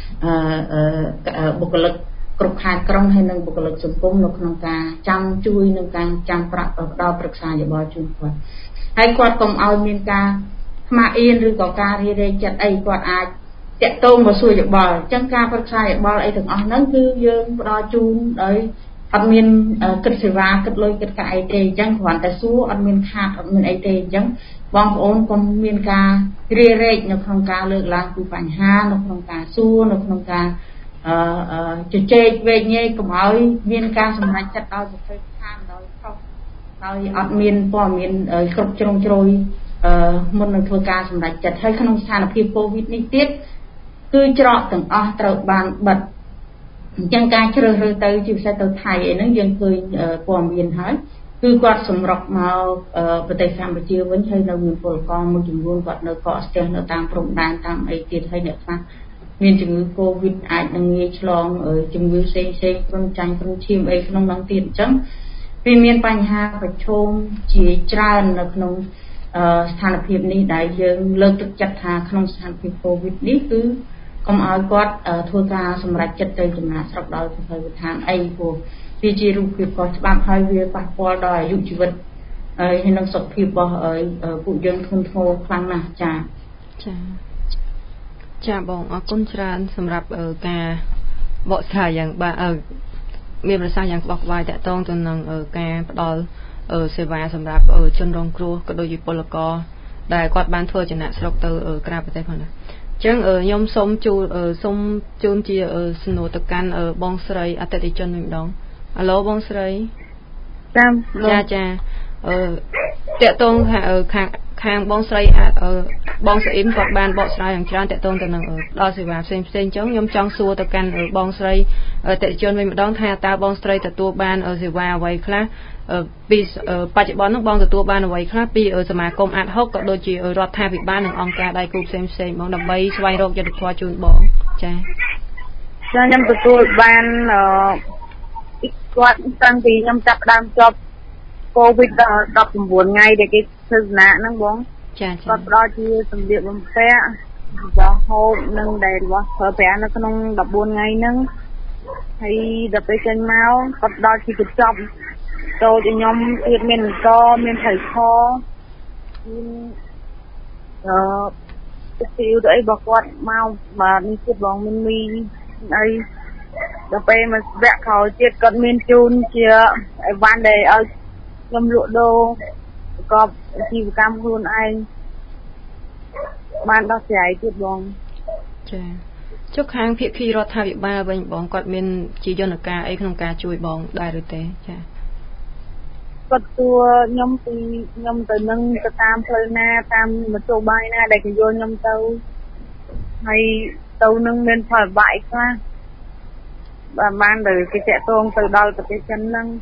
បុគ្គលិកគ្រប់ខេត្តក្រុងហើយនិងបុគ្គលិកសង្គមនៅក្នុងការចាំជួយនឹងការចាំប្រាក់ផ្ដល់ប្រឹក្សាយោបល់ជូនគាត់ហើយគាត់កុំឲ្យមានការខ្មាស់អៀនឬក៏ការរារែកចិត្តអីគាត់អាចតាក់ទងមកសួរយោបល់អញ្ចឹងការប្រឹក្សាយោបល់អីទាំងអស់ហ្នឹងគឺយើងផ្ដល់ជូនដោយអត់មានគិតសេវាគិតលុយគិតកាអីទេអញ្ចឹងគ្រាន់តែសួរអត់មានខាតអត់មានអីទេអញ្ចឹងបងប្អូនកុំមានការរារែកនៅក្នុងការលើកឡើងពីបញ្ហានៅក្នុងការសួរនៅក្នុងការអឺជជែកវែកញែកកុំឲ្យមានការសម្រេចចិត្តដោយប្រភេទខាងដោយខុសដោយអត់មានព័ត៌មានគ្រប់ជ្រុងជ្រោយអឺមុននឹងធ្វើការសម្រេចចិត្តហើយក្នុងស្ថានភាពកូវីដនេះទៀតគឺច្រកទាំងអស់ត្រូវបានបិទអញ្ចឹងការជ្រើសរើសទៅជាពិសេសទៅថៃអីហ្នឹងយើងឃើញព័ត៌មានហើយគឺគាត់សម្រុកមកប្រទេសកម្ពុជាវិញហើយនៅមានពលករមួយចំនួនគាត់នៅកកស្ទះនៅតាមព្រំដែនតាមអីទៀតហើយអ្នកខ្លះមានជំងឺកូវីដអាចនឹងងាយឆ្លងជំងឺផ្សេងផ្សេងគ្រុនចាញ់គ្រុនឈាមអីក្នុងហ្នឹងទៀតអញ្ចឹងវាមានបញ្ហាប្រឈមជាច្រើននៅក្នុងស្ថានភាពនេះដែលយើងលើកទឹកចិត្តថាក្នុងស្ថានភាពកូវីដនេះគឺកុំឲ្យគាត់ធ្វើការសម្រេចចិត្តទៅចំណាកស្រុកដោយប្រភេទវិធានអីព្រោះវាជារូបភាពខុសច្បាប់ហើយវាប៉ះពាល់ដល់អាយុជីវិតហើយនិងសុខភាពរបស់ពួកយើងធ្ងន់ធ្ងរខ្លាំងណាស់ចា៎ចា៎ចា៎បងអរគុណច្រើនសម្រាប់ការបកស្រាយយ៉ាងបាទមានប្រសាសន៍យ៉ាងក្បោះក្បាយតាក់ទងទៅនឹងការផ្ដល់សេវាសម្រាប់ជនរងគ្រោះក៏ដូចជាពលករដែលគាត់បានធ្វើចំណាកស្រុកទៅក្រៅប្រទេសផងដែរអញ្ចឹងខ្ញុំសូមជូនសូមជូនជាសំណួរទៅកាន់បងស្រីអតិថិជនវិញម្ដងអាឡូបងស្រីចាចាចាអឺតាក់ទងខាងខាងបងស្រីបងស្អ៊ីមគាត់បានបកស្រាយយ៉ាងច្រើនតាក់ទងទៅនឹងដល់សេវាផ្សេងផ្សេងអញ្ចឹងខ្ញុំចង់សួរទៅកាន់បងស្រីអតិថិជនវិញម្ដងថាតើបងស្រីទទួលបានសេវាអ្វីខ្លះពីបច្ចុប្បន្ននោះបងទទួលបានអ្វីខ្លះពីសមាគមអាត់ហុកក៏ដូចជារដ្ឋាភិបាលនិងអង្គការដៃគូផ្សេងផ្សេងបងដើម្បីស្វែងរកយុត្តិធម៌ជូនបងចា៎ចាខ្ញុំទទួលបានអឺគាត់តាំងពីខ្ញុំចាប់ដើមជាប់កូវីដដល់ដប់៩ថ្ងៃដែលគេធ្វើសំណាក់ហ្នឹងបងចា៎គាត់ផ្ដល់ជាសម្ភារបំពាក់របស់ហូបនិងដែលរបស់ប្រើប្រាស់នៅក្នុងដប់បួនថ្ងៃហ្នឹងហើយដល់ពេលចេញមកគាត់ផ្ដល់ជាកញ្ចប់ចូលឲ្យខ្ញុំទៀតមានអង្គមានថៃខមានអឺទីទៅអីរបស់គាត់មកបាទនេះទៀតបងមានមីអីដល់ពេលមកវគ្គក្រោយទៀតគាត់មានជូនជាអីវ៉ាន់ដែលឲ្យខ្ញុំលក់ដូរប្រកបអាជីវកម្មខ្លួនឯងបានដោះស្រាយទៀតបងចាចុះខាងភាគីរដ្ឋាភិបាលវិញបងគាត់មានជាយន្តការអីក្នុងការជួយបងដែរឬទេចាគាត់ទួខ្ញុំពីខ្ញុំទៅនឹងទៅតាមផ្លូវណាតាមមធ្យោបាយណាដែលគេយកខ្ញុំទៅហើយទៅនឹងមានផលបាក់ខ្លះបាទបានទៅគេតាក់ទងទៅដល់ប្រទេសចិនហ្នឹង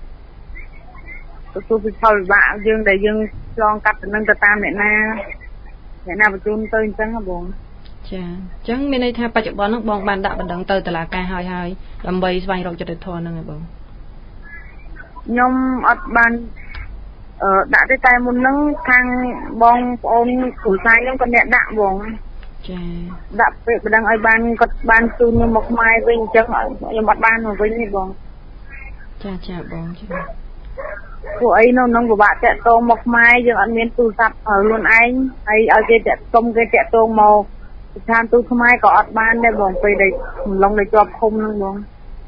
ទទួលពីផលបាក់យើងដែលយើងឆ្លងកាត់ទៅនឹងទៅតាមអ្នកណាអ្នកណាបញ្ជូនទៅអញ្ចឹងហ៎បងចាអញ្ចឹងមានន័យថាបច្ចុប្បន្នហ្នឹងបងបានដាក់បណ្ដឹងទៅតុលាការហើយហើយដើម្បីស្វែងរកយុត្តិធម៌ហ្នឹងឯងបងខ្ញុំអត់បានអឺដាក់ទេតែមុនហ្នឹងខាងបងប្អូនគ្រូសាយខ្ញុំគាត់អ្នកដាក់បងចាដាក់ពេលបណ្ដឹងឲ្យបានគាត់បានជូនខ្ញុំមកខ្មែរវិញអញ្ចឹងខ្ញុំអត់បានមកវិញទេបងចាចាបងចាពួកអីនៅក្នុងពិបាកតាក់ទងមកខ្មែរយើងអត់មានទូរស័ព្ទខ្លួនឯងហើយឲ្យគេតាក់ទងគេតាក់ទងមកស្ថានទូតខ្មែរក៏អត់បានដែរបងពេលដែលម្លងដែលជាប់ឃុំហ្នឹងបង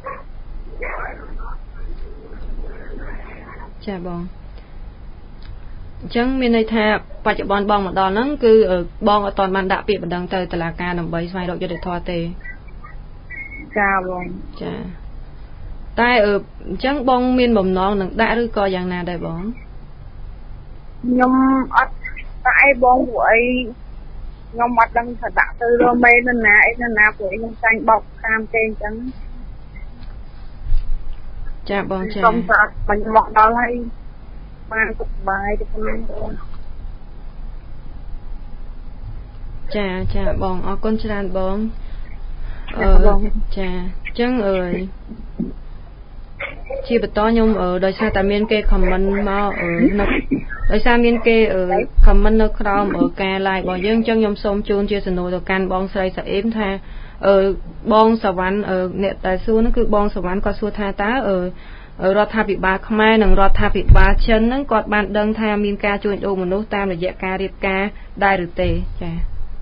ចាបងអញ្ចឹងមានន័យថាបច្ចុប្បន្នបងមកដល់ហ្នឹងគឺបងអត់ទាន់បានដាក់ពាក្យបណ្ដឹងទៅតុលាការដើម្បីស្វែងរកយុត្តិធម៌ទេចាបងចាតែអឺអញ្ចឹងបងមានបំណងនឹងដាក់ឬក៏យ៉ាងណាដែរបងខ្ញុំអត់តែបងព្រោះអីខ្ញុំអត់ដឹងថាដាក់ទៅរមេនណាអីណាព្រោះខ្ញុំចាញ់បោកតាមទេអញ្ចឹងចាបងចាខ្ញុំស្អាតបាញ់មកដល់ហើយបានសុខបាយទៅខ្ញុំបងចាចាបងអរគុណច្រើនបងអឺចាអញ្ចឹងអើយជាបន្តខ្ញុំដោយសារតែមានគេខមមិនមកនៅដោយសារមានគេខមមិននៅក្រោមការ live របស់យើងអញ្ចឹងខ្ញុំសូមជូនជាសំណួរទៅកាន់បងស្រីសាអ៊ីមថាអឺបងសវណ្ណអ្នកតែសួរហ្នឹងគឺបងសវណ្ណគាត់សួរថាតើអឺរដ្ឋាភិបាលខ្មែរនិងរដ្ឋាភិបាលចិនហ្នឹងគាត់បានដឹងថាមានការជួញដូរមនុស្សតាមរយៈការរៀបការដែរឬទេចា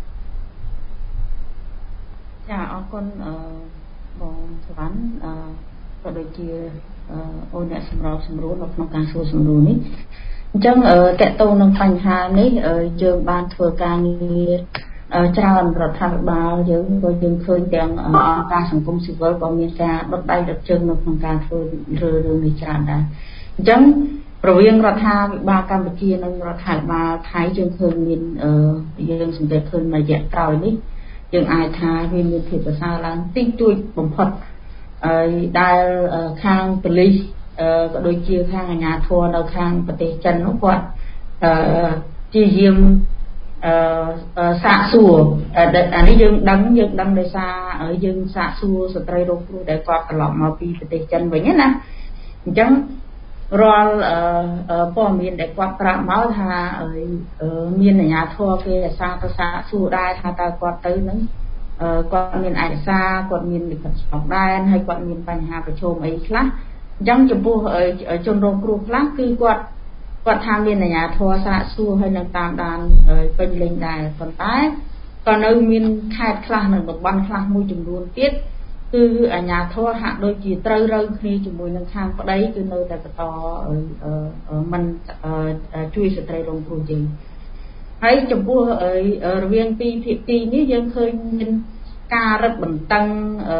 ចាអរគុណអឺបងសវណ្ណអឺក៏ដូចជាអូនអ្នកសម្របសម្រួលនៅក្នុងការសួរសំណួរនេះអញ្ចឹងតកតងនឹងបញ្ហានេះយើងបានធ្វើការងារច្រើនរដ្ឋាភិបាលយើងក៏យើងឃើញទាំងអង្គការសង្គមស៊ីវិលក៏មានការដុតដៃដុតជើងនៅក្នុងការធ្វើរឿងនេះច្រើនដែរអញ្ចឹងរវាងរដ្ឋាភិបាលកម្ពុជានិងរដ្ឋាភិបាលថៃយើងឃើញមានយើងសង្កេតឃើញរយៈក្រោយនេះយើងអាចថាវាមានភាពប្រសើរឡើងតិចតួចបំផុតហើយដែលខាងប៉ូលីសក៏ដូចជាខាងអាជ្ញាធរនៅខាងប្រទេសចិននោះគាត់ជាយាមសាកសួរអានេះយើងដឹងយើងដឹងដោយសារយើងសាកសួរស្ត្រីរងគ្រោះដែលគាត់ត្រឡប់មកពីប្រទេសចិនវិញណាអញ្ចឹងរាល់ព័ត៌មានដែលគាត់ប្រាប់មកថាមានអាជ្ញាធរគេអាសាទៅសាកសួរដែរថាតើគាត់ទៅនឹងគាត់មានឯកសារគាត់មានលិខិតឆ្លងដែនហើយគាត់មានបញ្ហាប្រឈមអីខ្លះអញ្ចឹងចំពោះជនរងគ្រោះខ្លះគឺគាត់គាត់ថាមានអាជ្ញាធរសាកសួរហើយនឹងតាមដានពេញលេញដែរប៉ុន្តែក៏នៅមានខេត្តខ្លះនៅតំបន់ខ្លះមួយចំនួនទៀតគឺអាជ្ញាធរហាក់ដូចជាត្រូវរើគ្នាជាមួយនឹងខាងប្តីគឺនៅតែបន្តមិនជួយស្ត្រីរងគ្រោះយើងហើយចំពោះរវាងពីភាគីនេះយើងឃើញមានការរឹតបន្តឹង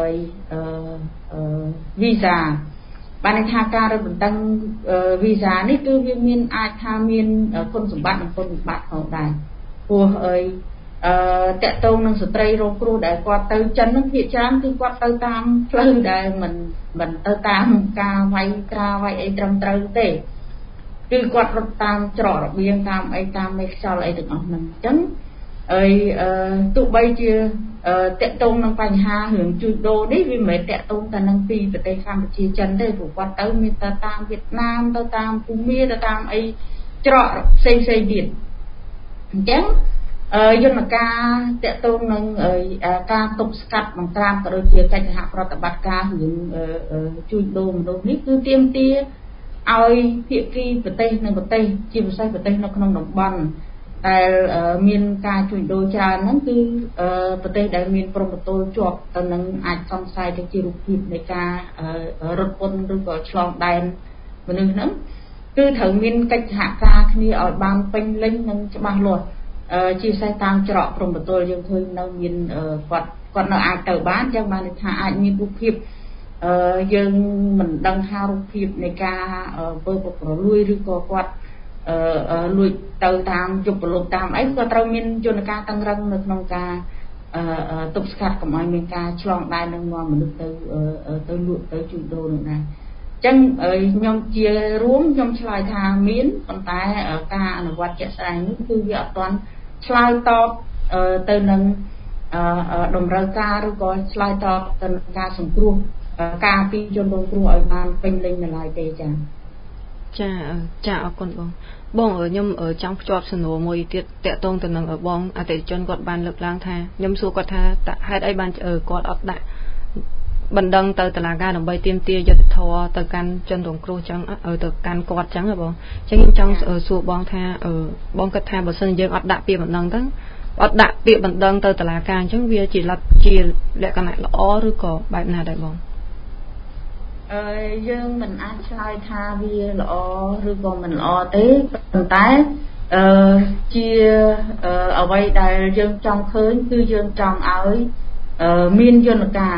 វីសាបានន័យថាការរឹតបន្តឹងវីសានេះគឺវាមានអាចថាមានគុណសម្បត្តិនិងគុណវិបត្តិផងដែរព្រោះអីអឺតកតងនឹងស្ត្រីរងគ្រោះដែលគាត់ទៅចិនហ្នឹងភាគច្រើនគឺគាត់ទៅតាមផ្លូវដែលមិនមិនទៅតាមការវាយត្រាវាយអីត្រឹមត្រូវទេគឺគាត់រត់តាមច្រករបៀងតាមអីតាមមេខ្យល់អីទាំងអស់ហ្នឹងអញ្ចឹងហើយទោះបីជាតកតងនឹងបញ្ហារឿងជួញដូរនេះវាមិនមែនតកតងតែនឹងពីប្រទេសកម្ពុជាចិនទេព្រោះគាត់ទៅមានទៅតាមវៀតណាមទៅតាមភូមាទៅតាមអីច្រកផ្សេងផ្សេងទៀតអញ្ចឹងយន្តការតកតងនឹងការទប់ស្កាត់បង្ក្រាបក៏ដូចជាកិច្ចសហប្រតិបត្តិការរឿងជួញដូរមនុស្សនេះគឺទាមទារឲ្យភាគីប្រទេសនិងប្រទេសជាពិសេសប្រទេសនៅក្នុងតំបន់ដែលមានការជួញដូរច្រើនហ្នឹងគឺប្រទេសដែលមានព្រំប្រទល់ជាប់ទៅនឹងអាចសង្ស័យទៅជារូបភាពនៃការរត់ពន្ធឬក៏ឆ្លងដែនមនុស្សហ្នឹងគឺត្រូវមានកិច្ចសហការគ្នាឲ្យបានពេញលេញនិងច្បាស់លាស់ជាពិសេសតាមច្រកព្រំប្រទល់យើងឃើញនៅមានគាត់គាត់នៅអាចទៅបានចឹងបានន័យថាអាចមានរូបភាពយើងមិនដឹងថារូបភាពនៃការធ្វើពុករលួយឬក៏គាត់លួចទៅតាមជប់ប្រឡូកតាមអីក៏ត្រូវមានយន្តការតឹងរឹងនៅក្នុងការទប់ស្កាត់កុំឲ្យមានការឆ្លងដែននឹងនាំមនុស្សទៅទៅលក់ទៅជួញដូរនោះដែរអញ្ចឹងខ្ញុំជារួមខ្ញុំឆ្លើយថាមានប៉ុន្តែការអនុវត្តជាក់ស្ដែងនេះគឺវាអត់ទាន់ឆ្លើយតបទៅនឹងតម្រូវការឬក៏ឆ្លើយតបទៅនឹងការសង្គ្រោះការពីជនរងគ្រោះឲ្យបានពេញលេញនៅឡើយទេចា៎ចាចាអរគុណបងបងខ្ញុំចង់ភ្ជាប់សំណួរមួយទៀតតកតងទៅនឹងបងអតិថិជនគាត់បានលើកឡើងថាខ្ញុំសួរគាត់ថាហេតុអីបានគាត់អត់ដាក់បណ្ដឹងទៅតុលាការដើម្បីទាមទារយុត្តិធម៌ទៅកាន់ជនរងគ្រោះចឹងទៅកាន់គាត់ចឹងហ៎បងអញ្ចឹងខ្ញុំចង់សួរបងថាបងគិតថាបើសិនយើងអត់ដាក់ពាក្យបណ្ដឹងទៅអត់ដាក់ពាក្យបណ្ដឹងទៅតុលាការអញ្ចឹងវាជាលទ្ធជាលក្ខណៈល្អឬក៏បែបណាដែរបងអឺយើងមិនអាចឆ្លើយថាវាល្អឬក៏មិនល្អទេប៉ុន្តែអឺជាអ្វីដែលយើងចង់ឃើញគឺយើងចង់ឲ្យមានយន្តការ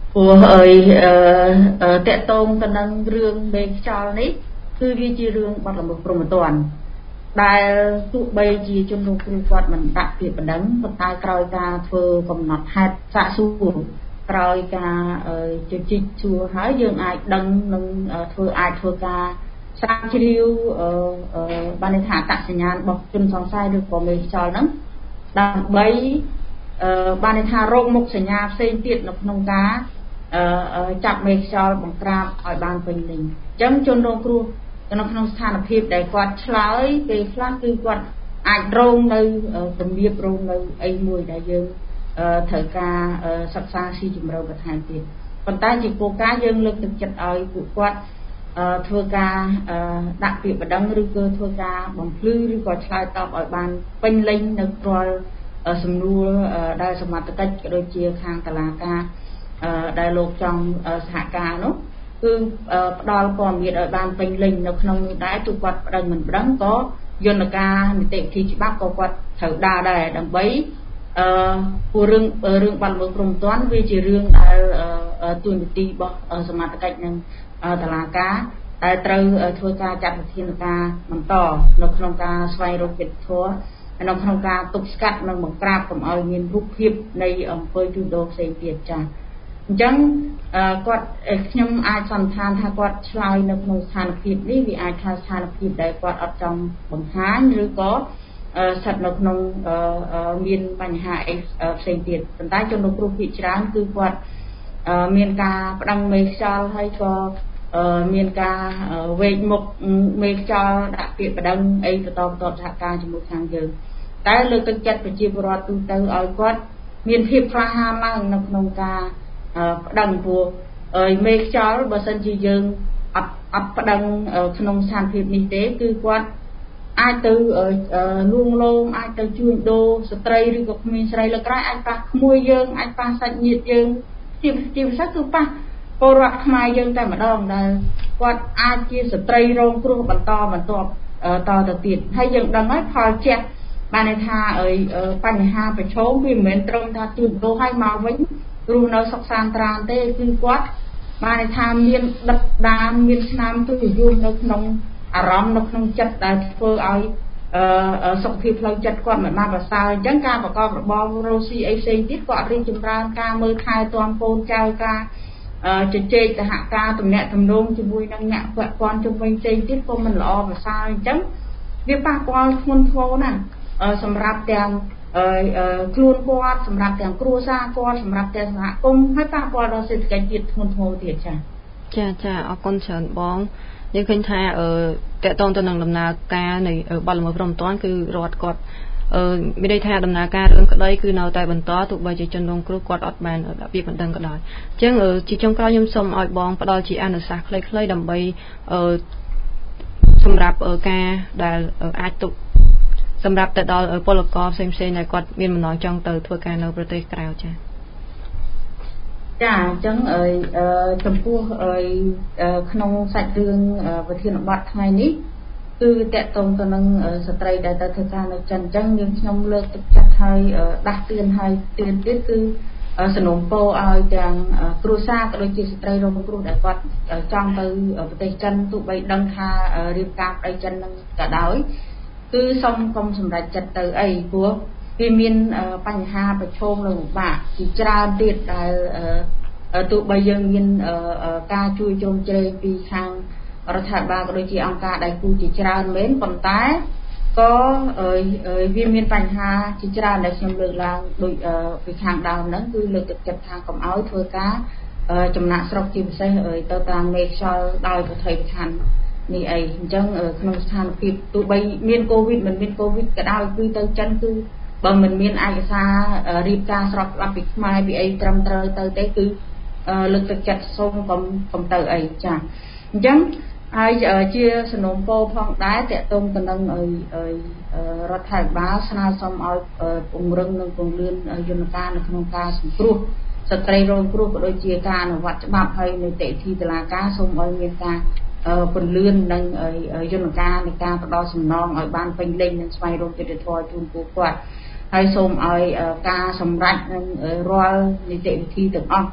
ព្រោះអីអឺតកតងទៅនឹងរឿងមេខ្យល់នេះគឺវាជារឿងបាត់ល្មើសព្រហ្មទណ្ឌដែលទោះបីជាជនរងគ្រោះគាត់មិនដាក់ពាក្យបណ្ដឹងប៉ុន្តែក្រោយការធ្វើកំណត់ហេតុសាកសួរក្រោយការជជែកសួរហើយយើងអាចដឹងនឹងធ្វើអាចធ្វើការស្រាវជ្រាវបានន័យថាអត្តសញ្ញាណរបស់ជនសង្ស័យឬក៏មេខ្យល់ហ្នឹងដើម្បីបានន័យថារោគមុខសញ្ញាផ្សេងទៀតនៅក្នុងការចាប់មេខ្យល់បង្ក្រាបឲ្យបានពេញលេញអញ្ចឹងជនរងគ្រោះនៅក្នុងស្ថានភាពដែលគាត់ឆ្លើយពេលខ្លះគឺគាត់អាចរងនៅទំនាបរងនៅអីមួយដែលយើងត្រូវការសិក្សាស៊ីជម្រៅបន្ថែមទៀតប៉ុន្តែជាគោលការណ៍យើងលើកទឹកចិត្តឲ្យពួកគាត់ធ្វើការដាក់ពាក្យបណ្ដឹងឬក៏ធ្វើការបំភ្លឺឬក៏ឆ្លើយតបឲ្យបានពេញលេញនៅរាល់សំណួរដែលសមត្ថកិច្ចក៏ដូចជាខាងតុលាការដែលលោកចង់សហការនោះគឺផ្ដល់ព័ត៌មានឲ្យបានពេញលេញនៅក្នុងនោះដែរទូគាត់ប្តឹងមិនប្តឹងក៏យន្តការនីតិវិធីច្បាប់ក៏គាត់ត្រូវដើរដែរដើម្បីអឺពួករឿងរឿងបាត់ល្មើសព្រហ្មទណ្ឌវាជារឿងដែលទូនីតិរបស់សមត្ថកិច្ចនិងតុលាការដែលត្រូវធ្វើការចាត់វិធានការបន្តនៅក្នុងការស្វែងរកយុត្តិធម៌នៅក្នុងការទប់ស្កាត់និងបង្ក្រាបកុំឲ្យមានរូបភាពនៃអំពើជួញដូរផ្សេងទៀតចា៎អញ្ចឹងគាត់ខ្ញុំអាចសន្និដ្ឋានថាគាត់ឆ្លើយនៅក្នុងស្ថានភាពនេះវាអាចថាស្ថានភាពដែលគាត់អត់ចង់បង្ហាញឬក៏ស្ថិតនៅក្នុងមានបញ្ហាអីផ្សេងទៀតប៉ុន្តែជនរងគ្រោះភាគច្រើនគឺគាត់មានការប្តឹងមេខ្យល់ហើយក៏មានការវេកមុខមេខ្យល់ដាក់ពាក្យប្តឹងអីបន្តបន្តសហការជាមួយខាងយើងតែលើកទឹកចិត្តប្រជាពលរដ្ឋទូទៅឲ្យគាត់មានភាពក្លាហានឡើងនៅក្នុងការប្តឹងព្រោះមេខ្យល់បើសិនជាយើងអត់អត់ប្តឹងក្នុងស្ថានភាពនេះទេគឺគាត់អាចទៅលួងលោមអាចទៅជួញដូរស្ត្រីឬក៏ក្មេងស្រីលើក្រោយអាចប៉ះក្មួយយើងអាចប៉ះសាច់ញាតិយើងជាជាពិសេសគឺប៉ះពលរដ្ឋខ្មែរយើងតែម្ដងដែលគាត់អាចជាស្ត្រីរងគ្រោះបន្តបន្ទាប់តទៅទៀតហើយយើងដឹងហើយផលជះបានន័យថាបញ្ហាប្រឈមវាមិនមែនត្រឹមថាជួញដូរឲ្យមកវិញរស់នៅសុខសាន្តត្រានទេគឺគាត់បានន័យថាមានដិតដាមមានស្នាមទុយយល់នៅក្នុងអារម្មណ៍នៅក្នុងចិត្តដែលធ្វើឲ្យសុខភាពផ្លូវចិត្តគាត់មិនបានប្រសើរអញ្ចឹងការប្រកបរបររស់ស៊ីអីផ្សេងទៀតគាត់រីកចម្រើនការមើលថែទាំកូនចៅការជជែកសហការទំនាក់ទំនងជាមួយនឹងអ្នកពាក់ព័ន្ធជុំវិញផ្សេងទៀតក៏មិនល្អប្រសើរអញ្ចឹងវាប៉ះពាល់ធ្ងន់ធ្ងរណាស់សម្រាប់ទាំងខ្លួនគាត់សម្រាប់ទាំងគ្រួសារគាត់សម្រាប់ទាំងសហគមន៍ហើយប៉ះពាល់ដល់សេដ្ឋកិច្ចទៀតធ្ងន់ធ្ងរទៀតចា៎ចាចាអរគុណច្រើនបងយើងឃើញថាអឺតកតងទៅនឹងដំណើរការនៃបាត់ល្មើសព្រហ្មទណ្ឌគឺរដ្ឋគាត់អឺមានន័យថាដំណើរការរឿងក្តីគឺនៅតែបន្តទោះបីជាជនរងគ្រោះគាត់អត់បានដាក់ពាក្យបណ្ដឹងក៏ដោយអញ្ចឹងជាចុងក្រោយខ្ញុំសូមឲ្យបងផ្ដល់ជាអនុសាសន៍ខ្លីៗដើម្បីអឺសម្រាប់ការដែលអាចទុកសម្រាប់ទៅដល់ពលករផ្សេងៗដែលគាត់មានបំណងចង់ទៅធ្វើការនៅប្រទេសក្រៅចា៎ចាអញ្ចឹងអឺចំពោះអឺក្នុងសាច់រឿងវិធានបទថ្ងៃនេះគឺតកតងទៅនឹងស្ត្រីដែលទៅធ្វើការនៅចិនអញ្ចឹងយើងខ្ញុំលើកទឹកចិត្តឲ្យដាស់តឿនឲ្យតឿនទៀតគឺសំណូមពរឲ្យទាំងគ្រួសារក៏ដូចជាស្ត្រីរងគ្រោះដែលគាត់ចង់ទៅប្រទេសចិនទោះបីដឹងថារៀបការប្តីចិននឹងក៏ដោយគឺសូមកុំសម្រេចចិត្តទៅអីព្រោះវាមានបញ្ហាប្រឈមនិងលំបាកជាច្រើនទៀតដែលទោះបីយើងមានការជួយជ្រោមជ្រែងពីខាងរដ្ឋាភិបាលក៏ដូចជាអង្គការដៃគូជាច្រើនមែនប៉ុន្តែក៏វាមានបញ្ហាជាច្រើនដែលខ្ញុំលើកឡើងដូចពីខាងដើមហ្នឹងគឺលើកទឹកចិត្តថាកុំឲ្យធ្វើការចំណាក់ស្រុកជាពិសេសទៅតាមមេខ្យល់ដោយប្រតិបត្តិនេះអីអញ្ចឹងក្នុងស្ថានភាពទោះបីមានកូវីដមិនមានកូវីដក៏ដោយគឺទៅចិនគឺបើមិនមានឯកសាររៀបការស្របច្បាប់ពីខ្មែរពីអីត្រឹមត្រូវទៅទេគឺលើកទឹកចិត្តសូមកុំកុំទៅអីចាអញ្ចឹងហើយជាសំណូមពរផងដែរតកតងទៅនឹងរដ្ឋាភិបាលស្នើសុំឲ្យពង្រឹងនិងពង្រឹងយន្តការនៅក្នុងការសង្គ្រោះស្ត្រីរងគ្រោះក៏ដូចជាការអនុវត្តច្បាប់ហើយនីតិវិធីតុលាការសូមឲ្យមានការពន្លឿននិងយន្តការនៃការផ្ដល់សំណងឲ្យបានពេញលេញនិងស្វែងរកយុត្តិធម៌ជូនពួកគាត់ហើយសូមឲ្យការសម្រេចនឹងរាល់នីតិវិធីទាំងអស់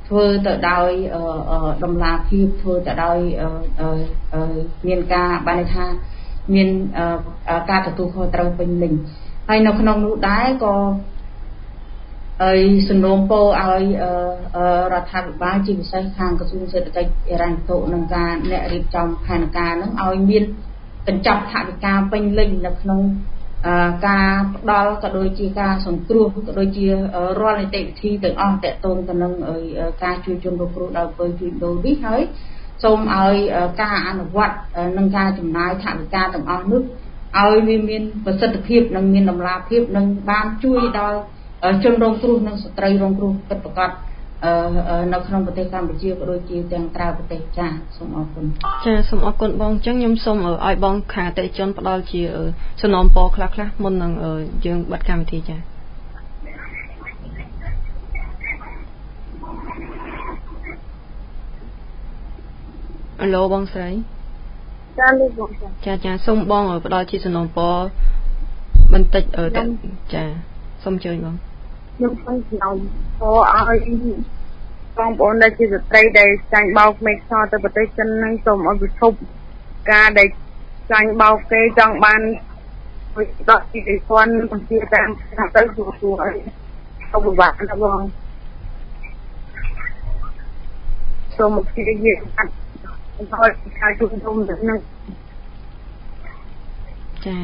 ធ្វើទៅដោយដំណាភាពធ្វើទៅដោយមានការបានថាមានការទទួលខុសត្រូវពេញលេញហើយនៅក្នុងនោះដែរក៏ហើយសំណូមពរឲ្យរដ្ឋាភិបាលជាពិសេសខាងក្រសួងសេដ្ឋកិច្ចហិរញ្ញវត្ថុនិងការអ្នករៀបចំផែនការនឹងឲ្យមានកញ្ចប់ថវិកាពេញលេញនៅក្នុងការផ្ដល់ក៏ដូចជាការសង្គ្រោះក៏ដូចជារាល់នីតិវិធីទាំងអស់តកតងទៅនឹងការជួយជនរងគ្រោះដោយអំពើជួញដូរនេះហើយសូមឲ្យការអនុវត្តនិងការចំណាយថវិកាទាំងអស់នោះឲ្យវាមានប្រសិទ្ធភាពនិងមានតម្លាភាពនិងបានជួយដល់ជនរងគ្រោះនិងស្ត្រីរងគ្រោះពិតប្រាកដនៅក្នុងប្រទេសកម្ពុជាក៏ដូចជាទាំងក្រៅប្រទេសចា៎សូមអរគុណចា៎សូមអរគុណបងអញ្ចឹងខ្ញុំសូមឲ្យបងខាងអតិថិជនផ្ដល់ជាសំណូមពរខ្លះៗមុននឹងយើងបិទកម្មវិធីចា៎អាឡូបងស្រីចា៎លោកបងចាចាសូមបងផ្ដល់ជាសំណូមពរបន្តិចចាសូមអញ្ជើញបងខ្ញុំសូមសំណូមពរឲ្យបងប្អូនដែលជាស្ត្រីដែលចាញ់បោកមេខ្យល់ទៅប្រទេសចិននឹងសូមឲ្យវិធប់ការដែលចាញ់បោកគេចង់បានវិដកពីស្វ័នបញ្ជាតាមថាទៅសួរសួរឲ្យទៅពិបាកណាបងសូមមកជាយាមអត់ហើយការជួបជុំនឹងចា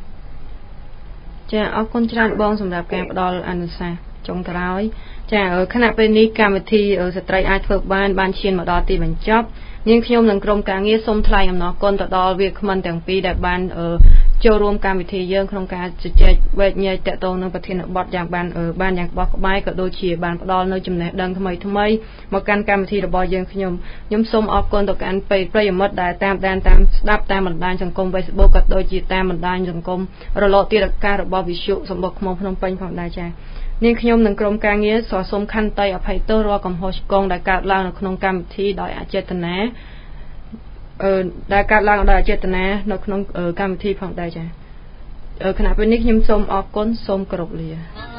ចាអរគុណច្រើនបងសម្រាប់ការផ្ដល់អនុសាសន៍ចុងក្រោយចាខណៈពេលនេះកម្មវិធីស្ត្រីអាចធ្វើបានបានឈានមកដល់ទីបញ្ចប់នាងខ្ញុំនិងក្រុមការងារសូមថ្លែងអំណរគុណទៅដល់វាគ្មិនទាំងពីរដែលបានចូលរួមកម្មវិធីយើងក្នុងការជជែកវែកញែកតាក់ទងនឹងប្រធានបទយ៉ាងបានបានយ៉ាងក្បោះក្បាយក៏ដូចជាបានផ្ដល់នូវចំណេះដឹងថ្មីថ្មីមកកាន់កម្មវិធីរបស់យើងខ្ញុំខ្ញុំសូមអរគុណទៅកាន់ប្រិយមិត្តដែលតាមដានតាមស្ដាប់តាមបណ្ដាញសង្គម Facebook ក៏ដូចជាតាមបណ្ដាញសង្គមរលកធាតុអាកាសរបស់វិទ្យុសម្បុកខ្មុំភ្នំពេញផងដែរចា៎នាងខ្ញុំនិងក្រុមការងារសូមខន្តីអភ័យទោសរាល់កំហុសឆ្គងដែលកើតឡើងនៅក្នុងកម្មវិធីដោយអចេតនាអឺដែលកើតឡើងដោយអចេតនានៅក្នុងកម្មវិធីផងដែរចា៎ខណៈពេលនេះខ្ញុំសូមអរគុណសូមគោរពលា